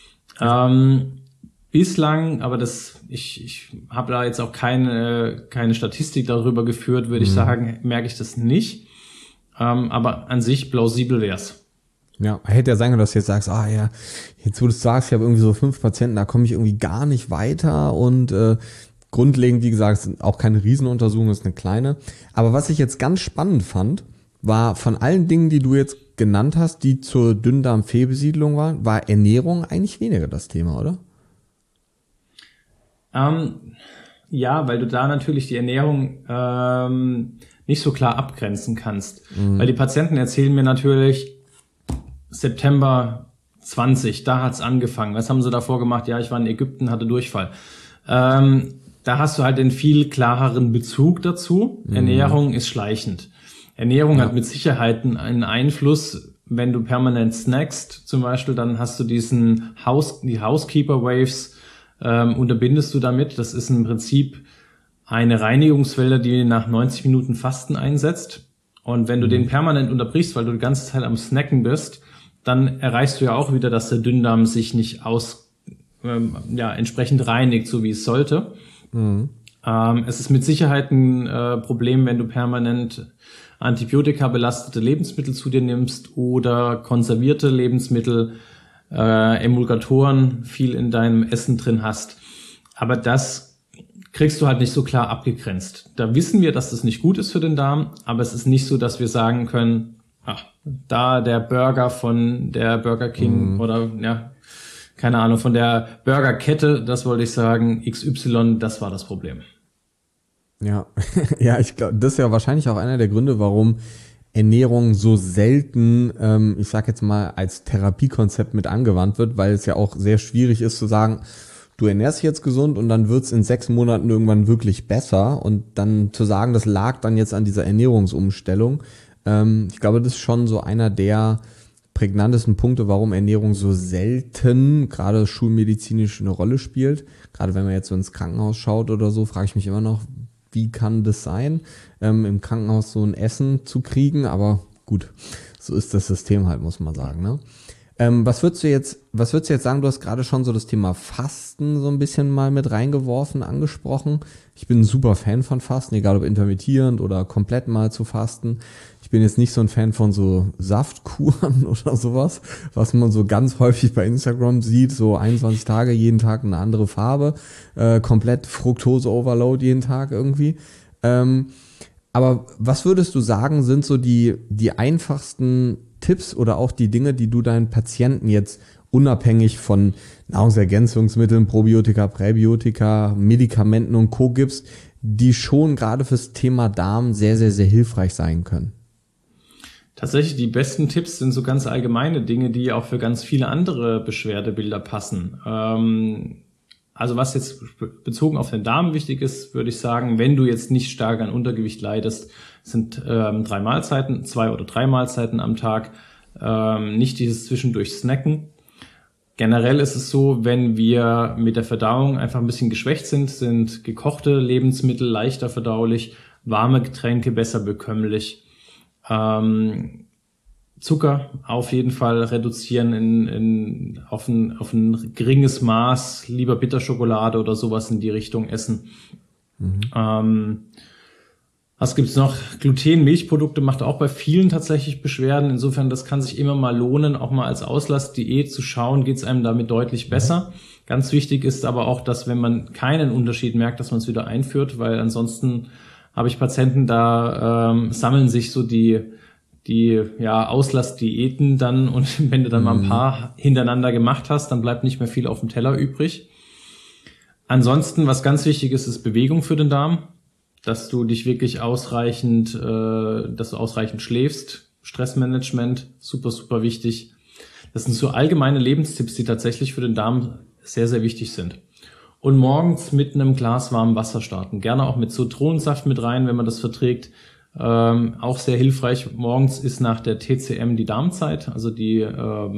Bislang, aber ich habe da jetzt auch keine Statistik darüber geführt, würde ich sagen, merke ich das nicht. Aber an sich plausibel wär's. Ja, hätte ja sein können, dass du jetzt sagst, jetzt wo du es sagst, ich habe irgendwie so 5 Patienten, da komme ich irgendwie gar nicht weiter und grundlegend, wie gesagt, ist auch keine Riesenuntersuchung, ist eine kleine. Aber was ich jetzt ganz spannend fand, war von allen Dingen, die du jetzt genannt hast, die zur Dünndarmfehlbesiedlung waren, war Ernährung eigentlich weniger das Thema, oder? Ja, weil du da natürlich die Ernährung nicht so klar abgrenzen kannst. Weil die Patienten erzählen mir natürlich, September 20, da hat's angefangen. Was haben sie davor gemacht? Ja, ich war in Ägypten, hatte Durchfall. Da hast du halt den viel klareren Bezug dazu. Ernährung ist schleichend. Ernährung hat mit Sicherheit einen Einfluss. Wenn du permanent snackst zum Beispiel, dann hast du die Housekeeper Waves, unterbindest du damit. Das ist im Prinzip eine Reinigungswelle, die nach 90 Minuten Fasten einsetzt. Und wenn du den permanent unterbrichst, weil du die ganze Zeit am Snacken bist, dann erreichst du ja auch wieder, dass der Dünndarm sich nicht entsprechend reinigt, so wie es sollte. Es ist mit Sicherheit ein Problem, wenn du permanent antibiotika-belastete Lebensmittel zu dir nimmst oder konservierte Lebensmittel, Emulgatoren viel in deinem Essen drin hast. Aber das kriegst du halt nicht so klar abgegrenzt. Da wissen wir, dass das nicht gut ist für den Darm, aber es ist nicht so, dass wir sagen können, da der Burger von der Burger King oder keine Ahnung, von der Burgerkette, das wollte ich sagen, XY, das war das Problem. Ja, ja, ich glaube, das ist ja wahrscheinlich auch einer der Gründe, warum Ernährung so selten, ich sag jetzt mal, als Therapiekonzept mit angewandt wird, weil es ja auch sehr schwierig ist zu sagen, du ernährst dich jetzt gesund und dann wird's in 6 Monaten irgendwann wirklich besser und dann zu sagen, das lag dann jetzt an dieser Ernährungsumstellung, ich glaube, das ist schon so einer der prägnantesten Punkte, warum Ernährung so selten, gerade schulmedizinisch, eine Rolle spielt. Gerade wenn man jetzt so ins Krankenhaus schaut oder so, frage ich mich immer noch, wie kann das sein, im Krankenhaus so ein Essen zu kriegen, aber gut, so ist das System halt, muss man sagen, ne? Was würdest du jetzt sagen? Du hast gerade schon so das Thema Fasten so ein bisschen mal mit reingeworfen, angesprochen. Ich bin ein super Fan von Fasten, egal ob intermittierend oder komplett mal zu fasten. Ich bin jetzt nicht so ein Fan von so Saftkuren oder sowas, was man so ganz häufig bei Instagram sieht, so 21 Tage, jeden Tag eine andere Farbe, komplett Fructose-Overload jeden Tag irgendwie. Aber was würdest du sagen, sind so die einfachsten Tipps oder auch die Dinge, die du deinen Patienten jetzt unabhängig von Nahrungsergänzungsmitteln, Probiotika, Präbiotika, Medikamenten und Co. gibst, die schon gerade fürs Thema Darm sehr, sehr, sehr hilfreich sein können? Tatsächlich, die besten Tipps sind so ganz allgemeine Dinge, die auch für ganz viele andere Beschwerdebilder passen. Also was jetzt bezogen auf den Darm wichtig ist, würde ich sagen, wenn du jetzt nicht stark an Untergewicht leidest, sind 3 Mahlzeiten, 2 oder 3 Mahlzeiten am Tag, nicht dieses zwischendurch Snacken. Generell ist es so, wenn wir mit der Verdauung einfach ein bisschen geschwächt sind gekochte Lebensmittel leichter verdaulich, warme Getränke besser bekömmlich. Zucker auf jeden Fall reduzieren auf ein geringes Maß, lieber Bitterschokolade oder sowas in die Richtung essen. Was gibt's noch? Gluten, Milchprodukte macht auch bei vielen tatsächlich Beschwerden. Insofern, das kann sich immer mal lohnen, auch mal als Auslassdiät zu schauen, geht's einem damit deutlich besser. Ganz wichtig ist aber auch, dass wenn man keinen Unterschied merkt, dass man es wieder einführt, weil ansonsten habe ich Patienten, da sammeln sich so die Auslassdiäten dann, und wenn du dann mal ein paar hintereinander gemacht hast, dann bleibt nicht mehr viel auf dem Teller übrig. Ansonsten, was ganz wichtig ist, ist Bewegung für den Darm, dass du dich wirklich ausreichend schläfst. Stressmanagement, super, super wichtig. Das sind so allgemeine Lebenstipps, die tatsächlich für den Darm sehr, sehr wichtig sind. Und morgens mit einem Glas warmem Wasser starten. Gerne auch mit Zitronensaft mit rein, wenn man das verträgt. Auch sehr hilfreich. Morgens ist nach der TCM die Darmzeit, also die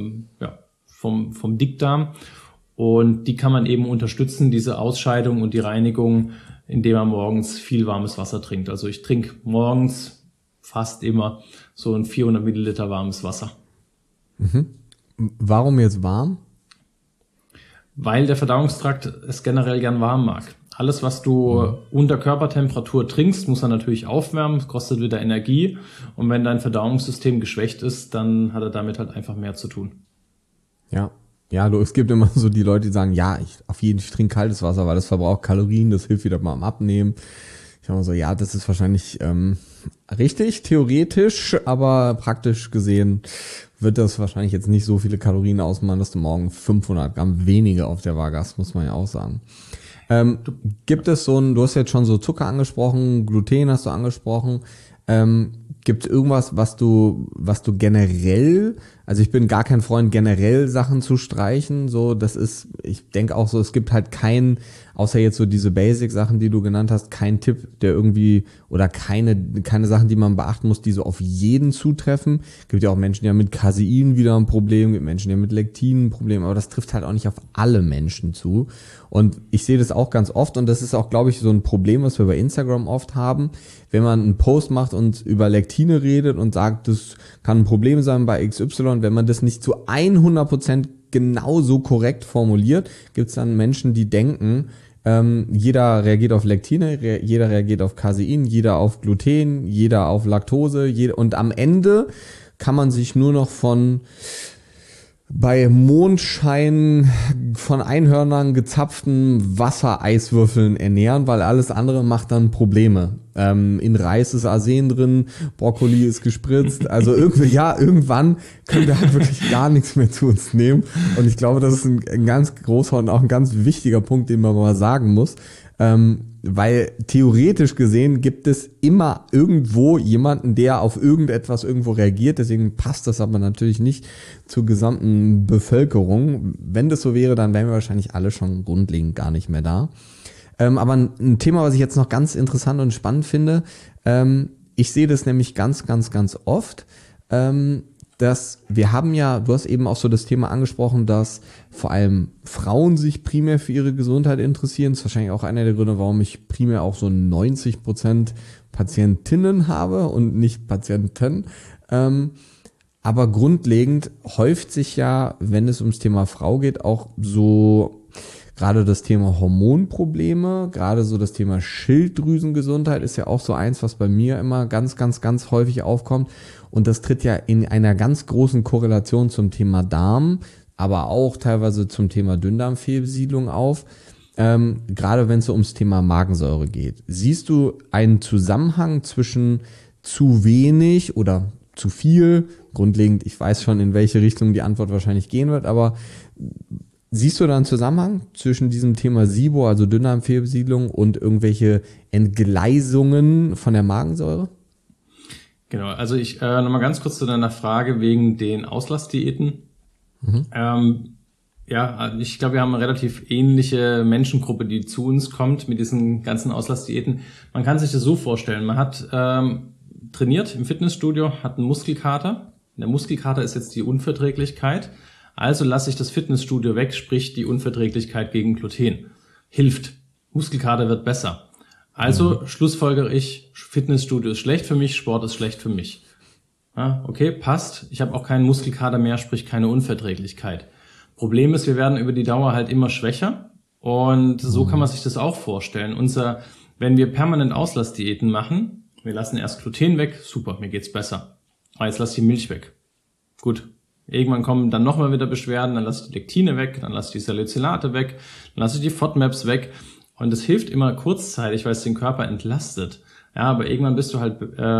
vom Dickdarm. Und die kann man eben unterstützen, diese Ausscheidung und die Reinigung, indem man morgens viel warmes Wasser trinkt. Also ich trinke morgens fast immer so ein 400 Milliliter warmes Wasser. Warum jetzt warm? Weil der Verdauungstrakt es generell gern warm mag. Alles, was du unter Körpertemperatur trinkst, muss er natürlich aufwärmen, es kostet wieder Energie. Und wenn dein Verdauungssystem geschwächt ist, dann hat er damit halt einfach mehr zu tun. Ja, es gibt immer so die Leute, die sagen, ja, ich trinke kaltes Wasser, weil das verbraucht Kalorien, das hilft wieder mal am Abnehmen. Ich habe so, ja, das ist wahrscheinlich richtig, theoretisch, aber praktisch gesehen wird das wahrscheinlich jetzt nicht so viele Kalorien ausmachen, dass du morgen 500 Gramm weniger auf der Waage hast, muss man ja auch sagen. Gibt es du hast jetzt schon so Zucker angesprochen, Gluten hast du angesprochen, gibt es irgendwas, was du generell, also ich bin gar kein Freund, generell Sachen zu streichen, so, das ist, ich denke auch so, es gibt halt außer jetzt so diese Basic-Sachen, die du genannt hast, kein Tipp, der irgendwie, oder keine Sachen, die man beachten muss, die so auf jeden zutreffen. Gibt ja auch Menschen, die haben mit Casein wieder ein Problem, gibt Menschen, die haben mit Lektin ein Problem, aber das trifft halt auch nicht auf alle Menschen zu. Und ich sehe das auch ganz oft, und das ist auch, glaube ich, so ein Problem, was wir bei Instagram oft haben, wenn man einen Post macht und über Lektine redet und sagt, das kann ein Problem sein bei XY, wenn man das nicht zu 100% genauso korrekt formuliert, gibt es dann Menschen, die denken, jeder reagiert auf Lektine, jeder reagiert auf Casein, jeder auf Gluten, jeder auf Laktose, und am Ende kann man sich nur noch bei Mondschein von Einhörnern gezapften Wassereiswürfeln ernähren, weil alles andere macht dann Probleme. in Reis ist Arsen drin, Brokkoli ist gespritzt. Also irgendwann können wir halt wirklich gar nichts mehr zu uns nehmen. Und ich glaube, das ist ein ganz großer und auch ein ganz wichtiger Punkt, den man mal sagen muss. Weil theoretisch gesehen gibt es immer irgendwo jemanden, der auf irgendetwas irgendwo reagiert. Deswegen passt das aber natürlich nicht zur gesamten Bevölkerung. Wenn das so wäre, dann wären wir wahrscheinlich alle schon grundlegend gar nicht mehr da. Aber ein Thema, was ich jetzt noch ganz interessant und spannend finde, ich sehe das nämlich ganz, ganz, ganz oft, dass wir haben ja, du hast eben auch so das Thema angesprochen, dass vor allem Frauen sich primär für ihre Gesundheit interessieren. Das ist wahrscheinlich auch einer der Gründe, warum ich primär auch so 90% Patientinnen habe und nicht Patienten. Aber grundlegend häuft sich ja, wenn es ums Thema Frau geht, auch so gerade das Thema Hormonprobleme, gerade so das Thema Schilddrüsengesundheit ist ja auch so eins, was bei mir immer ganz, ganz, ganz häufig aufkommt. Und das tritt ja in einer ganz großen Korrelation zum Thema Darm, aber auch teilweise zum Thema Dünndarmfehlbesiedlung auf, gerade wenn es so ums Thema Magensäure geht. Siehst du einen Zusammenhang zwischen zu wenig oder zu viel? Grundlegend, ich weiß schon, in welche Richtung die Antwort wahrscheinlich gehen wird, aber siehst du da einen Zusammenhang zwischen diesem Thema SIBO, also Dünndarmfehlbesiedlung, und irgendwelche Entgleisungen von der Magensäure? Genau, also ich nochmal ganz kurz zu deiner Frage wegen den Auslassdiäten. Ich glaube, wir haben eine relativ ähnliche Menschengruppe, die zu uns kommt mit diesen ganzen Auslassdiäten. Man kann sich das so vorstellen, man hat trainiert im Fitnessstudio, hat einen Muskelkater. Der Muskelkater ist jetzt die Unverträglichkeit. Also lasse ich das Fitnessstudio weg, sprich die Unverträglichkeit gegen Gluten. Hilft. Muskelkater wird besser. Also schlussfolgere ich, Fitnessstudio ist schlecht für mich, Sport ist schlecht für mich. Ja, okay, passt. Ich habe auch keinen Muskelkater mehr, sprich keine Unverträglichkeit. Problem ist, wir werden über die Dauer halt immer schwächer. Und so kann man sich das auch vorstellen. Wenn wir permanent Auslassdiäten machen, wir lassen erst Gluten weg, super, mir geht's besser. Aber jetzt lass die Milch weg. Gut. Irgendwann kommen dann nochmal wieder Beschwerden, dann lass ich die Lektine weg, dann lass ich die Salicylate weg, dann lass ich die FODMAPs weg. Und das hilft immer kurzzeitig, weil es den Körper entlastet. Ja, aber irgendwann bist du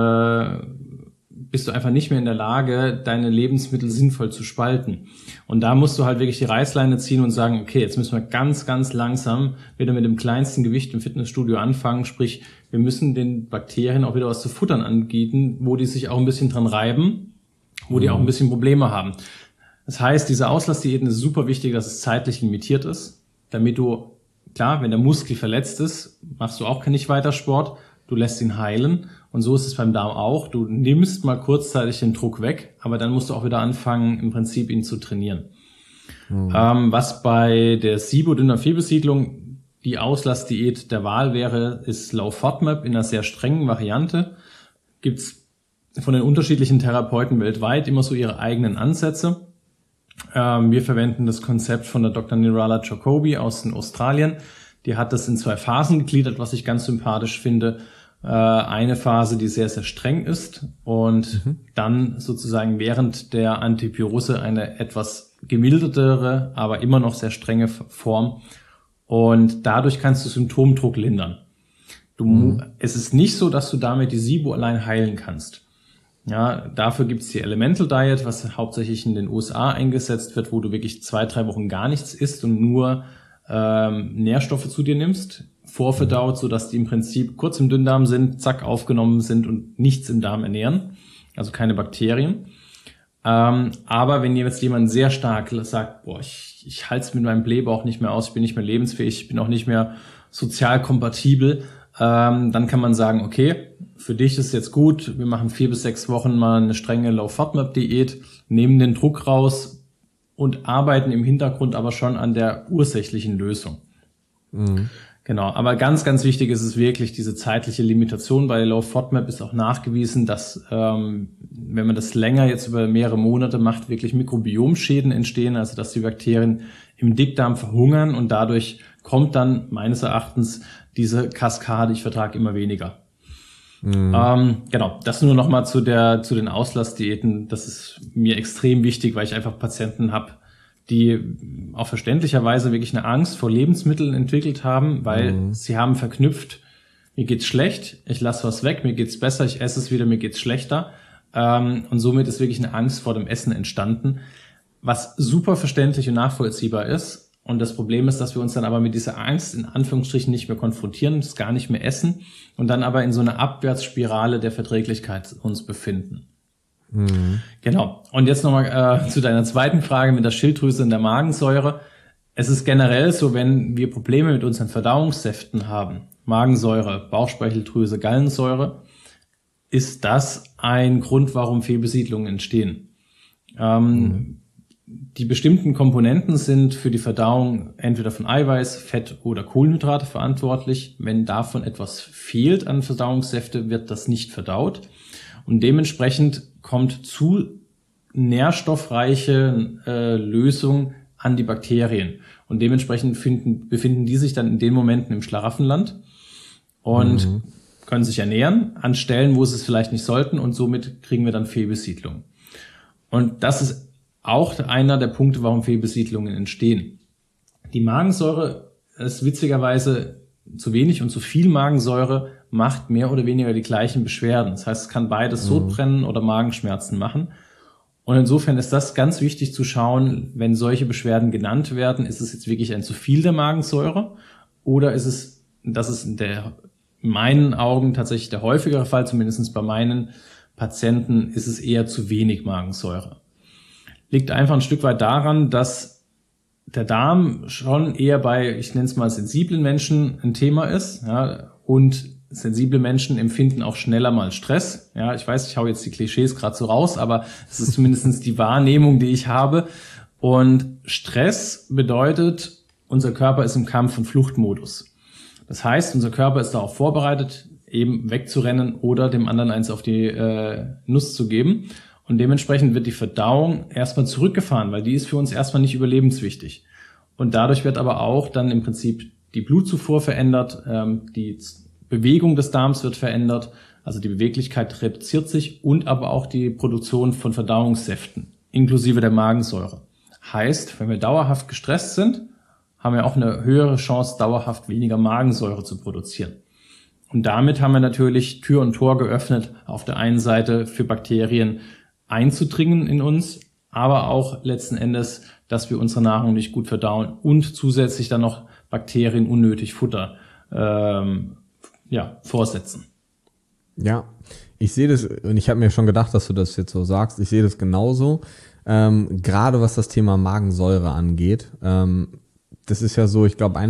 einfach nicht mehr in der Lage, deine Lebensmittel sinnvoll zu spalten. Und da musst du halt wirklich die Reißleine ziehen und sagen, okay, jetzt müssen wir ganz, ganz langsam wieder mit dem kleinsten Gewicht im Fitnessstudio anfangen. Sprich, wir müssen den Bakterien auch wieder was zu futtern anbieten, wo die sich auch ein bisschen dran reiben, wo die auch ein bisschen Probleme haben. Das heißt, diese Auslassdiäten ist super wichtig, dass es zeitlich limitiert ist, damit du, klar, wenn der Muskel verletzt ist, machst du auch nicht weiter Sport, du lässt ihn heilen. Und so ist es beim Darm auch. Du nimmst mal kurzzeitig den Druck weg, aber dann musst du auch wieder anfangen, im Prinzip ihn zu trainieren. Was bei der SIBO, Dünndarmfehlbesiedlung, die Auslassdiät der Wahl wäre, ist Low FODMAP in einer sehr strengen Variante. Gibt's von den unterschiedlichen Therapeuten weltweit immer so ihre eigenen Ansätze. Wir verwenden das Konzept von der Dr. Nirala Jacobi aus den Australien. Die hat das in 2 Phasen gegliedert, was ich ganz sympathisch finde. Eine Phase, die sehr, sehr streng ist und dann sozusagen während der Antipyrose eine etwas gemildertere, aber immer noch sehr strenge Form. Und dadurch kannst du Symptomdruck lindern. Es ist nicht so, dass du damit die SIBO allein heilen kannst. Ja, dafür gibt's die Elemental Diet, was hauptsächlich in den USA eingesetzt wird, wo du wirklich 2-3 Wochen gar nichts isst und nur Nährstoffe zu dir nimmst, vorverdaut, sodass die im Prinzip kurz im Dünndarm sind, zack, aufgenommen sind und nichts im Darm ernähren, also keine Bakterien. Aber wenn jetzt jemand sehr stark sagt, boah, ich halte es mit meinem Blähbauch nicht mehr aus, ich bin nicht mehr lebensfähig, ich bin auch nicht mehr sozial kompatibel, dann kann man sagen, okay, für dich ist jetzt gut, wir machen 4 bis 6 Wochen mal eine strenge Low-FODMAP-Diät, nehmen den Druck raus und arbeiten im Hintergrund aber schon an der ursächlichen Lösung. Genau, aber ganz, ganz wichtig ist es wirklich diese zeitliche Limitation. Bei Low-FODMAP ist auch nachgewiesen, dass wenn man das länger jetzt über mehrere Monate macht, wirklich Mikrobiomschäden entstehen, also dass die Bakterien im Dickdarm verhungern und dadurch kommt dann meines Erachtens diese Kaskade, ich vertrage immer weniger. Genau, das nur nochmal zu den Auslassdiäten. Das ist mir extrem wichtig, weil ich einfach Patienten habe, die auch verständlicherweise wirklich eine Angst vor Lebensmitteln entwickelt haben, weil sie haben verknüpft, mir geht's schlecht, ich lasse was weg, mir geht's besser, ich esse es wieder, mir geht's schlechter. Und somit ist wirklich eine Angst vor dem Essen entstanden, was super verständlich und nachvollziehbar ist. Und das Problem ist, dass wir uns dann aber mit dieser Angst in Anführungsstrichen nicht mehr konfrontieren, das gar nicht mehr essen und dann aber in so einer Abwärtsspirale der Verträglichkeit uns befinden. Mhm. Genau. Und jetzt nochmal zu deiner zweiten Frage mit der Schilddrüse und der Magensäure. Es ist generell so, wenn wir Probleme mit unseren Verdauungssäften haben, Magensäure, Bauchspeicheldrüse, Gallensäure, ist das ein Grund, warum Fehlbesiedlungen entstehen. Die bestimmten Komponenten sind für die Verdauung entweder von Eiweiß, Fett oder Kohlenhydrate verantwortlich. Wenn davon etwas fehlt an Verdauungssäfte, wird das nicht verdaut. Und dementsprechend kommt zu nährstoffreiche Lösung an die Bakterien. Und dementsprechend befinden die sich dann in den Momenten im Schlaraffenland und können sich ernähren an Stellen, wo sie es vielleicht nicht sollten, und somit kriegen wir dann Fehlbesiedlung. Und das ist auch einer der Punkte, warum Fehlbesiedlungen entstehen. Die Magensäure ist witzigerweise zu wenig und zu viel Magensäure macht mehr oder weniger die gleichen Beschwerden. Das heißt, es kann beides Sodbrennen oder Magenschmerzen machen. Und insofern ist das ganz wichtig zu schauen, wenn solche Beschwerden genannt werden, ist es jetzt wirklich ein zu viel der Magensäure oder ist es, das ist in meinen Augen tatsächlich der häufigere Fall, zumindest bei meinen Patienten, ist es eher zu wenig Magensäure. Liegt einfach ein Stück weit daran, dass der Darm schon eher bei, ich nenne es mal, sensiblen Menschen ein Thema ist, ja, und sensible Menschen empfinden auch schneller mal Stress. Ja, ich weiß, ich hau jetzt die Klischees gerade so raus, aber es ist zumindest die Wahrnehmung, die ich habe. Und Stress bedeutet, unser Körper ist im Kampf- und Fluchtmodus. Das heißt, unser Körper ist darauf vorbereitet, eben wegzurennen oder dem anderen eins auf die Nuss zu geben. Und dementsprechend wird die Verdauung erstmal zurückgefahren, weil die ist für uns erstmal nicht überlebenswichtig. Und dadurch wird aber auch dann im Prinzip die Blutzufuhr verändert, die Bewegung des Darms wird verändert, also die Beweglichkeit reduziert sich und aber auch die Produktion von Verdauungssäften, inklusive der Magensäure. Heißt, wenn wir dauerhaft gestresst sind, haben wir auch eine höhere Chance, dauerhaft weniger Magensäure zu produzieren. Und damit haben wir natürlich Tür und Tor geöffnet, auf der einen Seite für Bakterien einzudringen in uns, aber auch letzten Endes, dass wir unsere Nahrung nicht gut verdauen und zusätzlich dann noch Bakterien unnötig Futter vorsetzen. Ja, ich sehe das, und ich habe mir schon gedacht, dass du das jetzt so sagst, ich sehe das genauso, gerade was das Thema Magensäure angeht. Das ist ja so, ich glaube,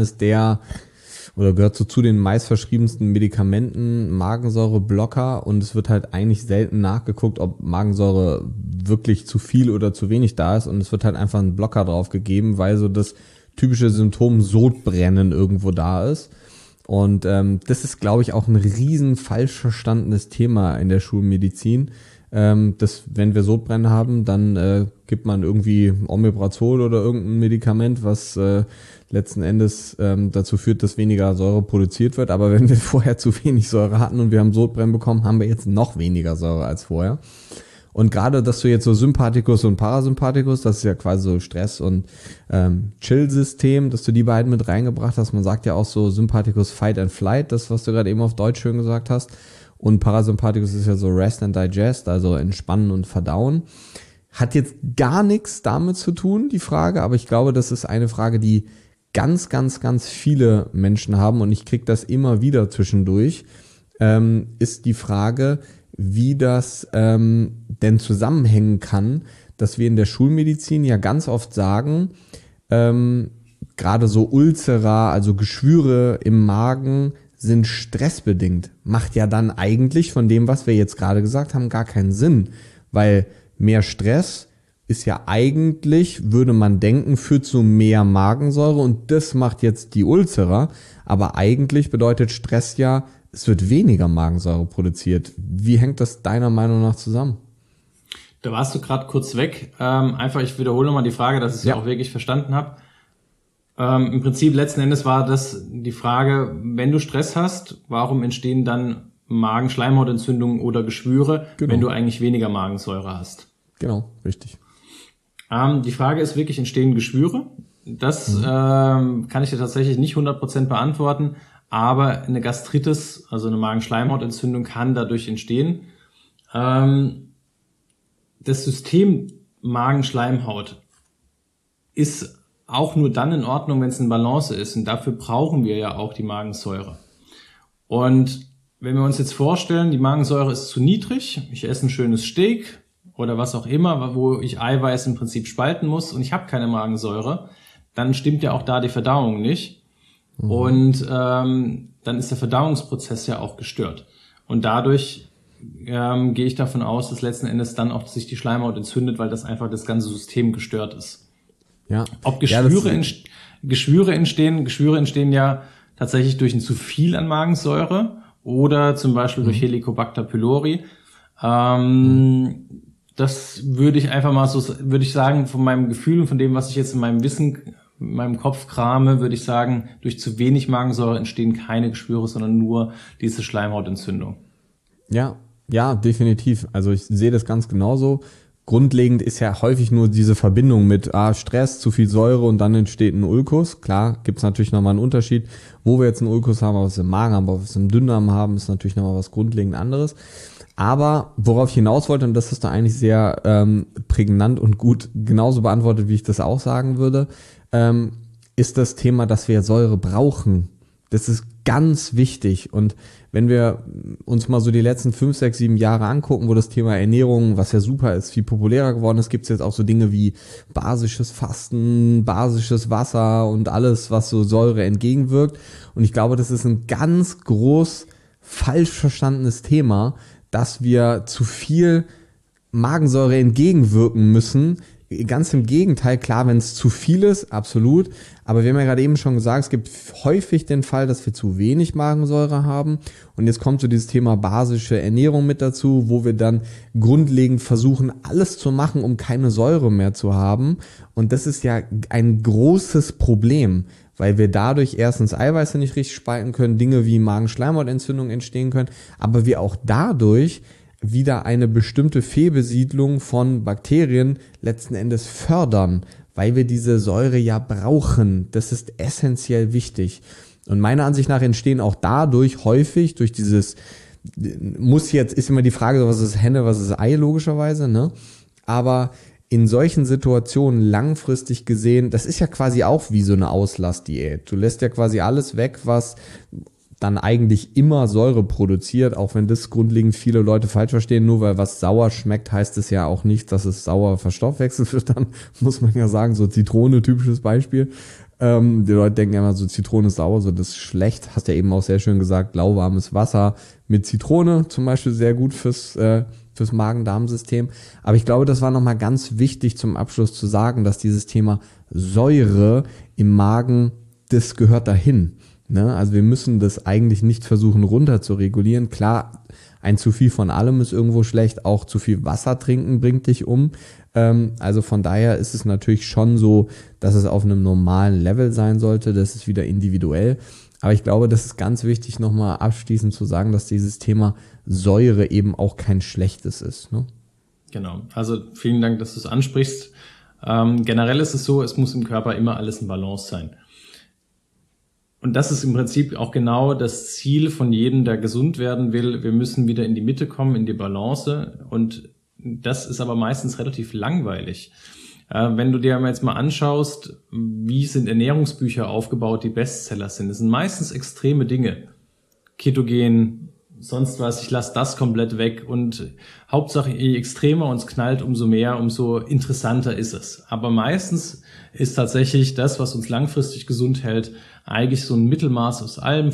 gehört so zu den meistverschriebensten Medikamenten, Magensäureblocker, und es wird halt eigentlich selten nachgeguckt, ob Magensäure wirklich zu viel oder zu wenig da ist, und es wird halt einfach ein Blocker drauf gegeben, weil so das typische Symptom Sodbrennen irgendwo da ist. Und das ist, glaube ich, auch ein riesen falsch verstandenes Thema in der Schulmedizin, dass, wenn wir Sodbrennen haben, dann gibt man irgendwie Omeprazol oder irgendein Medikament, was letzten Endes dazu führt, dass weniger Säure produziert wird. Aber wenn wir vorher zu wenig Säure hatten und wir haben Sodbrennen bekommen, haben wir jetzt noch weniger Säure als vorher. Und gerade, dass du jetzt so Sympathikus und Parasympathikus, das ist ja quasi so Stress- und Chill-System, dass du die beiden mit reingebracht hast. Man sagt ja auch so Sympathikus Fight and Flight, das, was du gerade eben auf Deutsch schön gesagt hast. Und Parasympathikus ist ja so Rest and Digest, also Entspannen und Verdauen. Hat jetzt gar nichts damit zu tun, die Frage, aber ich glaube, das ist eine Frage, die ganz, ganz, ganz viele Menschen haben, und ich kriege das immer wieder zwischendurch, ist die Frage, wie das denn zusammenhängen kann, dass wir in der Schulmedizin ja ganz oft sagen, gerade so Ulcera, also Geschwüre im Magen, sind stressbedingt. Macht ja dann eigentlich von dem, was wir jetzt gerade gesagt haben, gar keinen Sinn, weil mehr Stress ist ja eigentlich, würde man denken, führt zu mehr Magensäure, und das macht jetzt die Ulcera, aber eigentlich bedeutet Stress ja, es wird weniger Magensäure produziert. Wie hängt das deiner Meinung nach zusammen? Da warst du gerade kurz weg. Ich wiederhole nochmal die Frage, dass ich es auch wirklich verstanden habe. Im Prinzip letzten Endes war das die Frage, wenn du Stress hast, warum entstehen dann Magenschleimhautentzündungen oder Geschwüre, wenn du eigentlich weniger Magensäure hast? Genau, richtig. Die Frage ist wirklich, entstehen Geschwüre? Das kann ich dir tatsächlich nicht 100% beantworten, aber eine Gastritis, also eine Magenschleimhautentzündung, kann dadurch entstehen. Das System Magenschleimhaut ist auch nur dann in Ordnung, wenn es in Balance ist. Und dafür brauchen wir ja auch die Magensäure. Und wenn wir uns jetzt vorstellen, die Magensäure ist zu niedrig, ich esse ein schönes Steak oder was auch immer, wo ich Eiweiß im Prinzip spalten muss und ich habe keine Magensäure, dann stimmt ja auch da die Verdauung nicht. Und dann ist der Verdauungsprozess ja auch gestört. Und dadurch gehe ich davon aus, dass letzten Endes dann auch sich die Schleimhaut entzündet, weil das einfach das ganze System gestört ist. Ja. Ob Geschwüre entstehen ja tatsächlich durch ein zu viel an Magensäure oder zum Beispiel durch Helicobacter pylori. Das würde ich einfach mal würde ich sagen, von meinem Gefühl und von dem, was ich jetzt in meinem Wissen, in meinem Kopf krame, würde ich sagen, durch zu wenig Magensäure entstehen keine Geschwüre, sondern nur diese Schleimhautentzündung. Ja, definitiv. Also ich sehe das ganz genauso. Grundlegend ist ja häufig nur diese Verbindung mit Stress, zu viel Säure und dann entsteht ein Ulkus. Klar, gibt es natürlich nochmal einen Unterschied, wo wir jetzt einen Ulkus haben, was wir im Magen haben, was wir im Dünndarm haben, ist natürlich nochmal was grundlegend anderes. Aber worauf ich hinaus wollte, und das ist da eigentlich sehr prägnant und gut genauso beantwortet, wie ich das auch sagen würde, ist das Thema, dass wir Säure brauchen. Das ist ganz wichtig. Und wenn wir uns mal so die letzten 5, 6, 7 Jahre angucken, wo das Thema Ernährung, was ja super ist, viel populärer geworden ist, gibt es jetzt auch so Dinge wie basisches Fasten, basisches Wasser und alles, was so Säure entgegenwirkt. Und ich glaube, das ist ein ganz groß falsch verstandenes Thema, dass wir zu viel Magensäure entgegenwirken müssen. Ganz im Gegenteil, klar, wenn es zu viel ist, absolut. Aber wir haben ja gerade eben schon gesagt, es gibt häufig den Fall, dass wir zu wenig Magensäure haben. Und jetzt kommt so dieses Thema basische Ernährung mit dazu, wo wir dann grundlegend versuchen, alles zu machen, um keine Säure mehr zu haben. Und das ist ja ein großes Problem, weil wir dadurch erstens Eiweiße nicht richtig spalten können, Dinge wie Magenschleimhautentzündung entstehen können, aber wir auch dadurch wieder eine bestimmte Fehlbesiedlung von Bakterien letzten Endes fördern, weil wir diese Säure ja brauchen. Das ist essentiell wichtig. Und meiner Ansicht nach entstehen auch dadurch häufig durch dieses, ist immer die Frage, was ist Henne, was ist Ei, logischerweise, ne? Aber in solchen Situationen langfristig gesehen, das ist ja quasi auch wie so eine Auslassdiät. Du lässt ja quasi alles weg, was dann eigentlich immer Säure produziert, auch wenn das grundlegend viele Leute falsch verstehen. Nur weil was sauer schmeckt, heißt es ja auch nicht, dass es sauer verstoffwechselt wird. Dann muss man ja sagen, so Zitrone, typisches Beispiel. Die Leute denken immer so, Zitrone ist sauer, so das ist schlecht. Hast ja eben auch sehr schön gesagt, lauwarmes Wasser mit Zitrone zum Beispiel sehr gut fürs Magen-Darm-System. Aber ich glaube, das war nochmal ganz wichtig zum Abschluss zu sagen, dass dieses Thema Säure im Magen, das gehört dahin. Ne? Also wir müssen das eigentlich nicht versuchen runter zu regulieren. Klar, ein zu viel von allem ist irgendwo schlecht, auch zu viel Wasser trinken bringt dich um. Also von daher ist es natürlich schon so, dass es auf einem normalen Level sein sollte. Das ist wieder individuell. Aber ich glaube, das ist ganz wichtig, nochmal abschließend zu sagen, dass dieses Thema Säure eben auch kein schlechtes ist. Ne? Genau, also vielen Dank, dass du es ansprichst. Generell ist es so, es muss im Körper immer alles in Balance sein. Und das ist im Prinzip auch genau das Ziel von jedem, der gesund werden will. Wir müssen wieder in die Mitte kommen, in die Balance. Und das ist aber meistens relativ langweilig. Wenn du dir jetzt mal anschaust, wie sind Ernährungsbücher aufgebaut, die Bestseller sind. Das sind meistens extreme Dinge. Ketogen, sonst was, ich lasse das komplett weg. Und Hauptsache, je extremer uns knallt, umso mehr, umso interessanter ist es. Aber meistens ist tatsächlich das, was uns langfristig gesund hält, eigentlich so ein Mittelmaß aus allem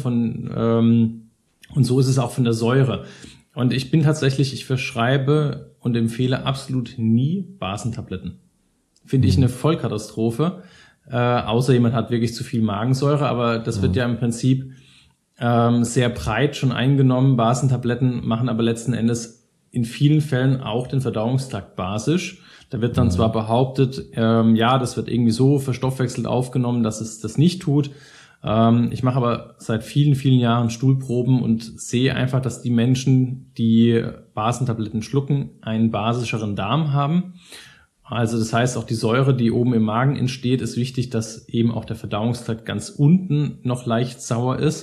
und so ist es auch von der Säure. Und ich verschreibe und empfehle absolut nie Basentabletten. Finde ich eine Vollkatastrophe, außer jemand hat wirklich zu viel Magensäure, aber das wird ja im Prinzip sehr breit schon eingenommen. Basentabletten machen aber letzten Endes in vielen Fällen auch den Verdauungstrakt basisch. Da wird dann zwar behauptet, das wird irgendwie so verstoffwechselt aufgenommen, dass es das nicht tut. Ich mache aber seit vielen, vielen Jahren Stuhlproben und sehe einfach, dass die Menschen, die Basentabletten schlucken, einen basischeren Darm haben. Also das heißt, auch die Säure, die oben im Magen entsteht, ist wichtig, dass eben auch der Verdauungstrakt ganz unten noch leicht sauer ist.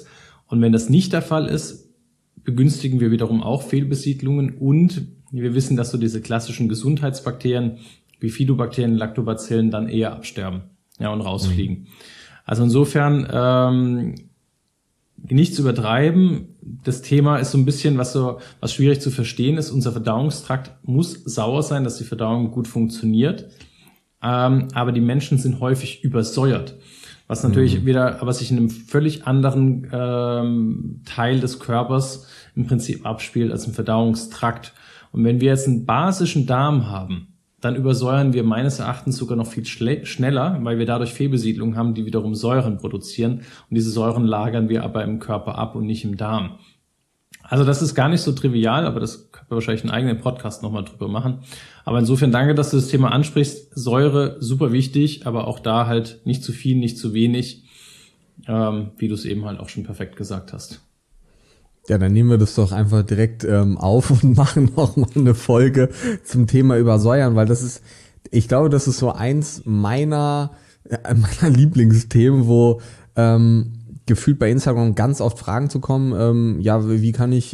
Und wenn das nicht der Fall ist, begünstigen wir wiederum auch Fehlbesiedlungen und wir wissen, dass so diese klassischen Gesundheitsbakterien, Bifidobakterien, Lactobacillen dann eher absterben, ja, und rausfliegen. Also insofern nicht zu übertreiben. Das Thema ist so ein bisschen, was schwierig zu verstehen ist. Unser Verdauungstrakt muss sauer sein, dass die Verdauung gut funktioniert. Aber die Menschen sind häufig übersäuert. Was natürlich aber sich in einem völlig anderen Teil des Körpers im Prinzip abspielt als im Verdauungstrakt. Und wenn wir jetzt einen basischen Darm haben, dann übersäuern wir meines Erachtens sogar noch viel schneller, weil wir dadurch Fehlbesiedlungen haben, die wiederum Säuren produzieren. Und diese Säuren lagern wir aber im Körper ab und nicht im Darm. Also das ist gar nicht so trivial, aber das können wir wahrscheinlich einen eigenen Podcast nochmal drüber machen. Aber insofern danke, dass du das Thema ansprichst. Säure, super wichtig, aber auch da halt nicht zu viel, nicht zu wenig, wie du es eben halt auch schon perfekt gesagt hast. Ja, dann nehmen wir das doch einfach direkt auf und machen noch mal eine Folge zum Thema Übersäuern, weil ich glaube, das ist so eins meiner Lieblingsthemen, wo gefühlt bei Instagram ganz oft Fragen zu kommen, wie kann ich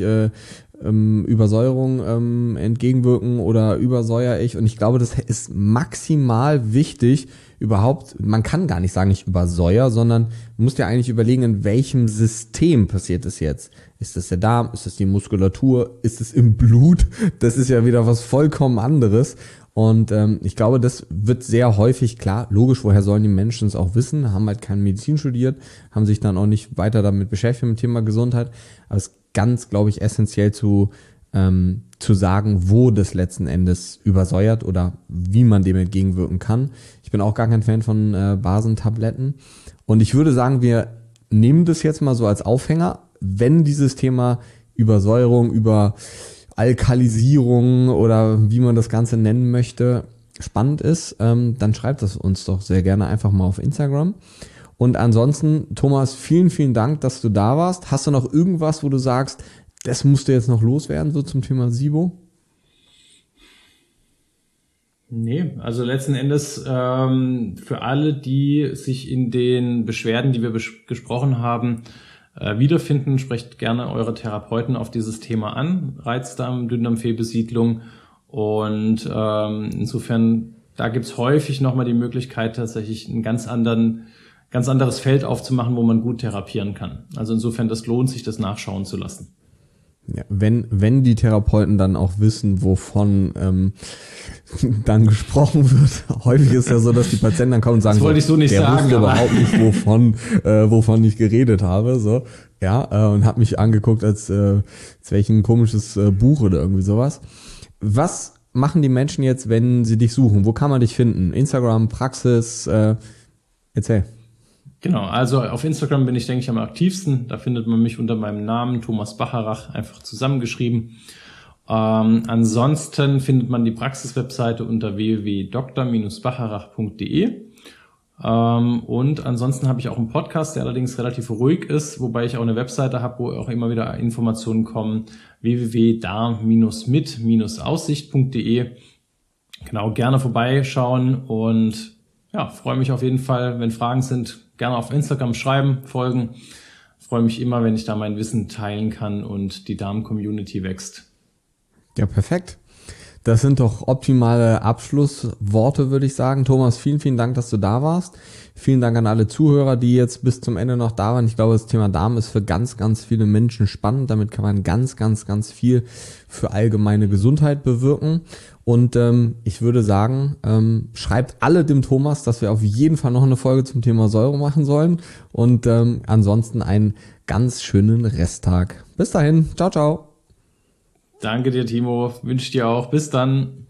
Übersäuerung entgegenwirken oder übersäuere ich? Und ich glaube, das ist maximal wichtig, überhaupt, man kann gar nicht sagen, ich übersäuere, sondern man muss ja eigentlich überlegen, in welchem System passiert es jetzt. Ist das der Darm? Ist das die Muskulatur? Ist es im Blut? Das ist ja wieder was vollkommen anderes. Und ich glaube, das wird sehr häufig klar. Logisch, woher sollen die Menschen es auch wissen? Haben halt keine Medizin studiert, haben sich dann auch nicht weiter damit beschäftigt mit dem Thema Gesundheit. Aber es ist ganz, glaube ich, essentiell zu sagen, wo das letzten Endes übersäuert oder wie man dem entgegenwirken kann. Ich bin auch gar kein Fan von Basentabletten. Und ich würde sagen, wir nehmen das jetzt mal so als Aufhänger. Wenn dieses Thema Übersäuerung, über Alkalisierung oder wie man das Ganze nennen möchte, spannend ist, dann schreibt das uns doch sehr gerne einfach mal auf Instagram. Und ansonsten, Thomas, vielen, vielen Dank, dass du da warst. Hast du noch irgendwas, wo du sagst, das musst du jetzt noch loswerden, so zum Thema SIBO? Nee, also letzten Endes für alle, die sich in den Beschwerden, die wir gesprochen haben, wiederfinden, sprecht gerne eure Therapeuten auf dieses Thema an, Reizdarm, Dünndarmfehlbesiedlung. Und insofern, da gibt's häufig nochmal die Möglichkeit, tatsächlich ein ganz anderes Feld aufzumachen, wo man gut therapieren kann. Also insofern, das lohnt sich, das nachschauen zu lassen. Ja, wenn die Therapeuten dann auch wissen, wovon dann gesprochen wird. Häufig ist ja so, dass die Patienten dann kommen und sagen, das wollte ich so nicht der sagen, wusste überhaupt nicht, wovon ich geredet habe, so, ja, und hat mich angeguckt, als wäre ich ein komisches Buch oder irgendwie sowas. Was machen die Menschen jetzt, wenn sie dich suchen? Wo kann man dich finden? Instagram, Praxis, erzähl. Genau, also auf Instagram bin ich, denke ich, am aktivsten. Da findet man mich unter meinem Namen, Thomas Bacharach, einfach zusammengeschrieben. Ansonsten findet man die Praxiswebseite unter www.dr-bacharach.de. Und ansonsten habe ich auch einen Podcast, der allerdings relativ ruhig ist, wobei ich auch eine Webseite habe, wo auch immer wieder Informationen kommen, www.darm-mit-aussicht.de. Genau, gerne vorbeischauen und ja, freue mich auf jeden Fall, wenn Fragen sind, gerne auf Instagram schreiben, folgen. Freue mich immer, wenn ich da mein Wissen teilen kann und die Darm-Community wächst. Ja, perfekt. Das sind doch optimale Abschlussworte, würde ich sagen. Thomas, vielen, vielen Dank, dass du da warst. Vielen Dank an alle Zuhörer, die jetzt bis zum Ende noch da waren. Ich glaube, das Thema Darm ist für ganz, ganz viele Menschen spannend. Damit kann man ganz, ganz, ganz viel für allgemeine Gesundheit bewirken. Und ich würde sagen, schreibt alle dem Thomas, dass wir auf jeden Fall noch eine Folge zum Thema Säure machen sollen. Und ansonsten einen ganz schönen Resttag. Bis dahin. Ciao, ciao. Danke dir, Timo. Wünsche dir auch. Bis dann.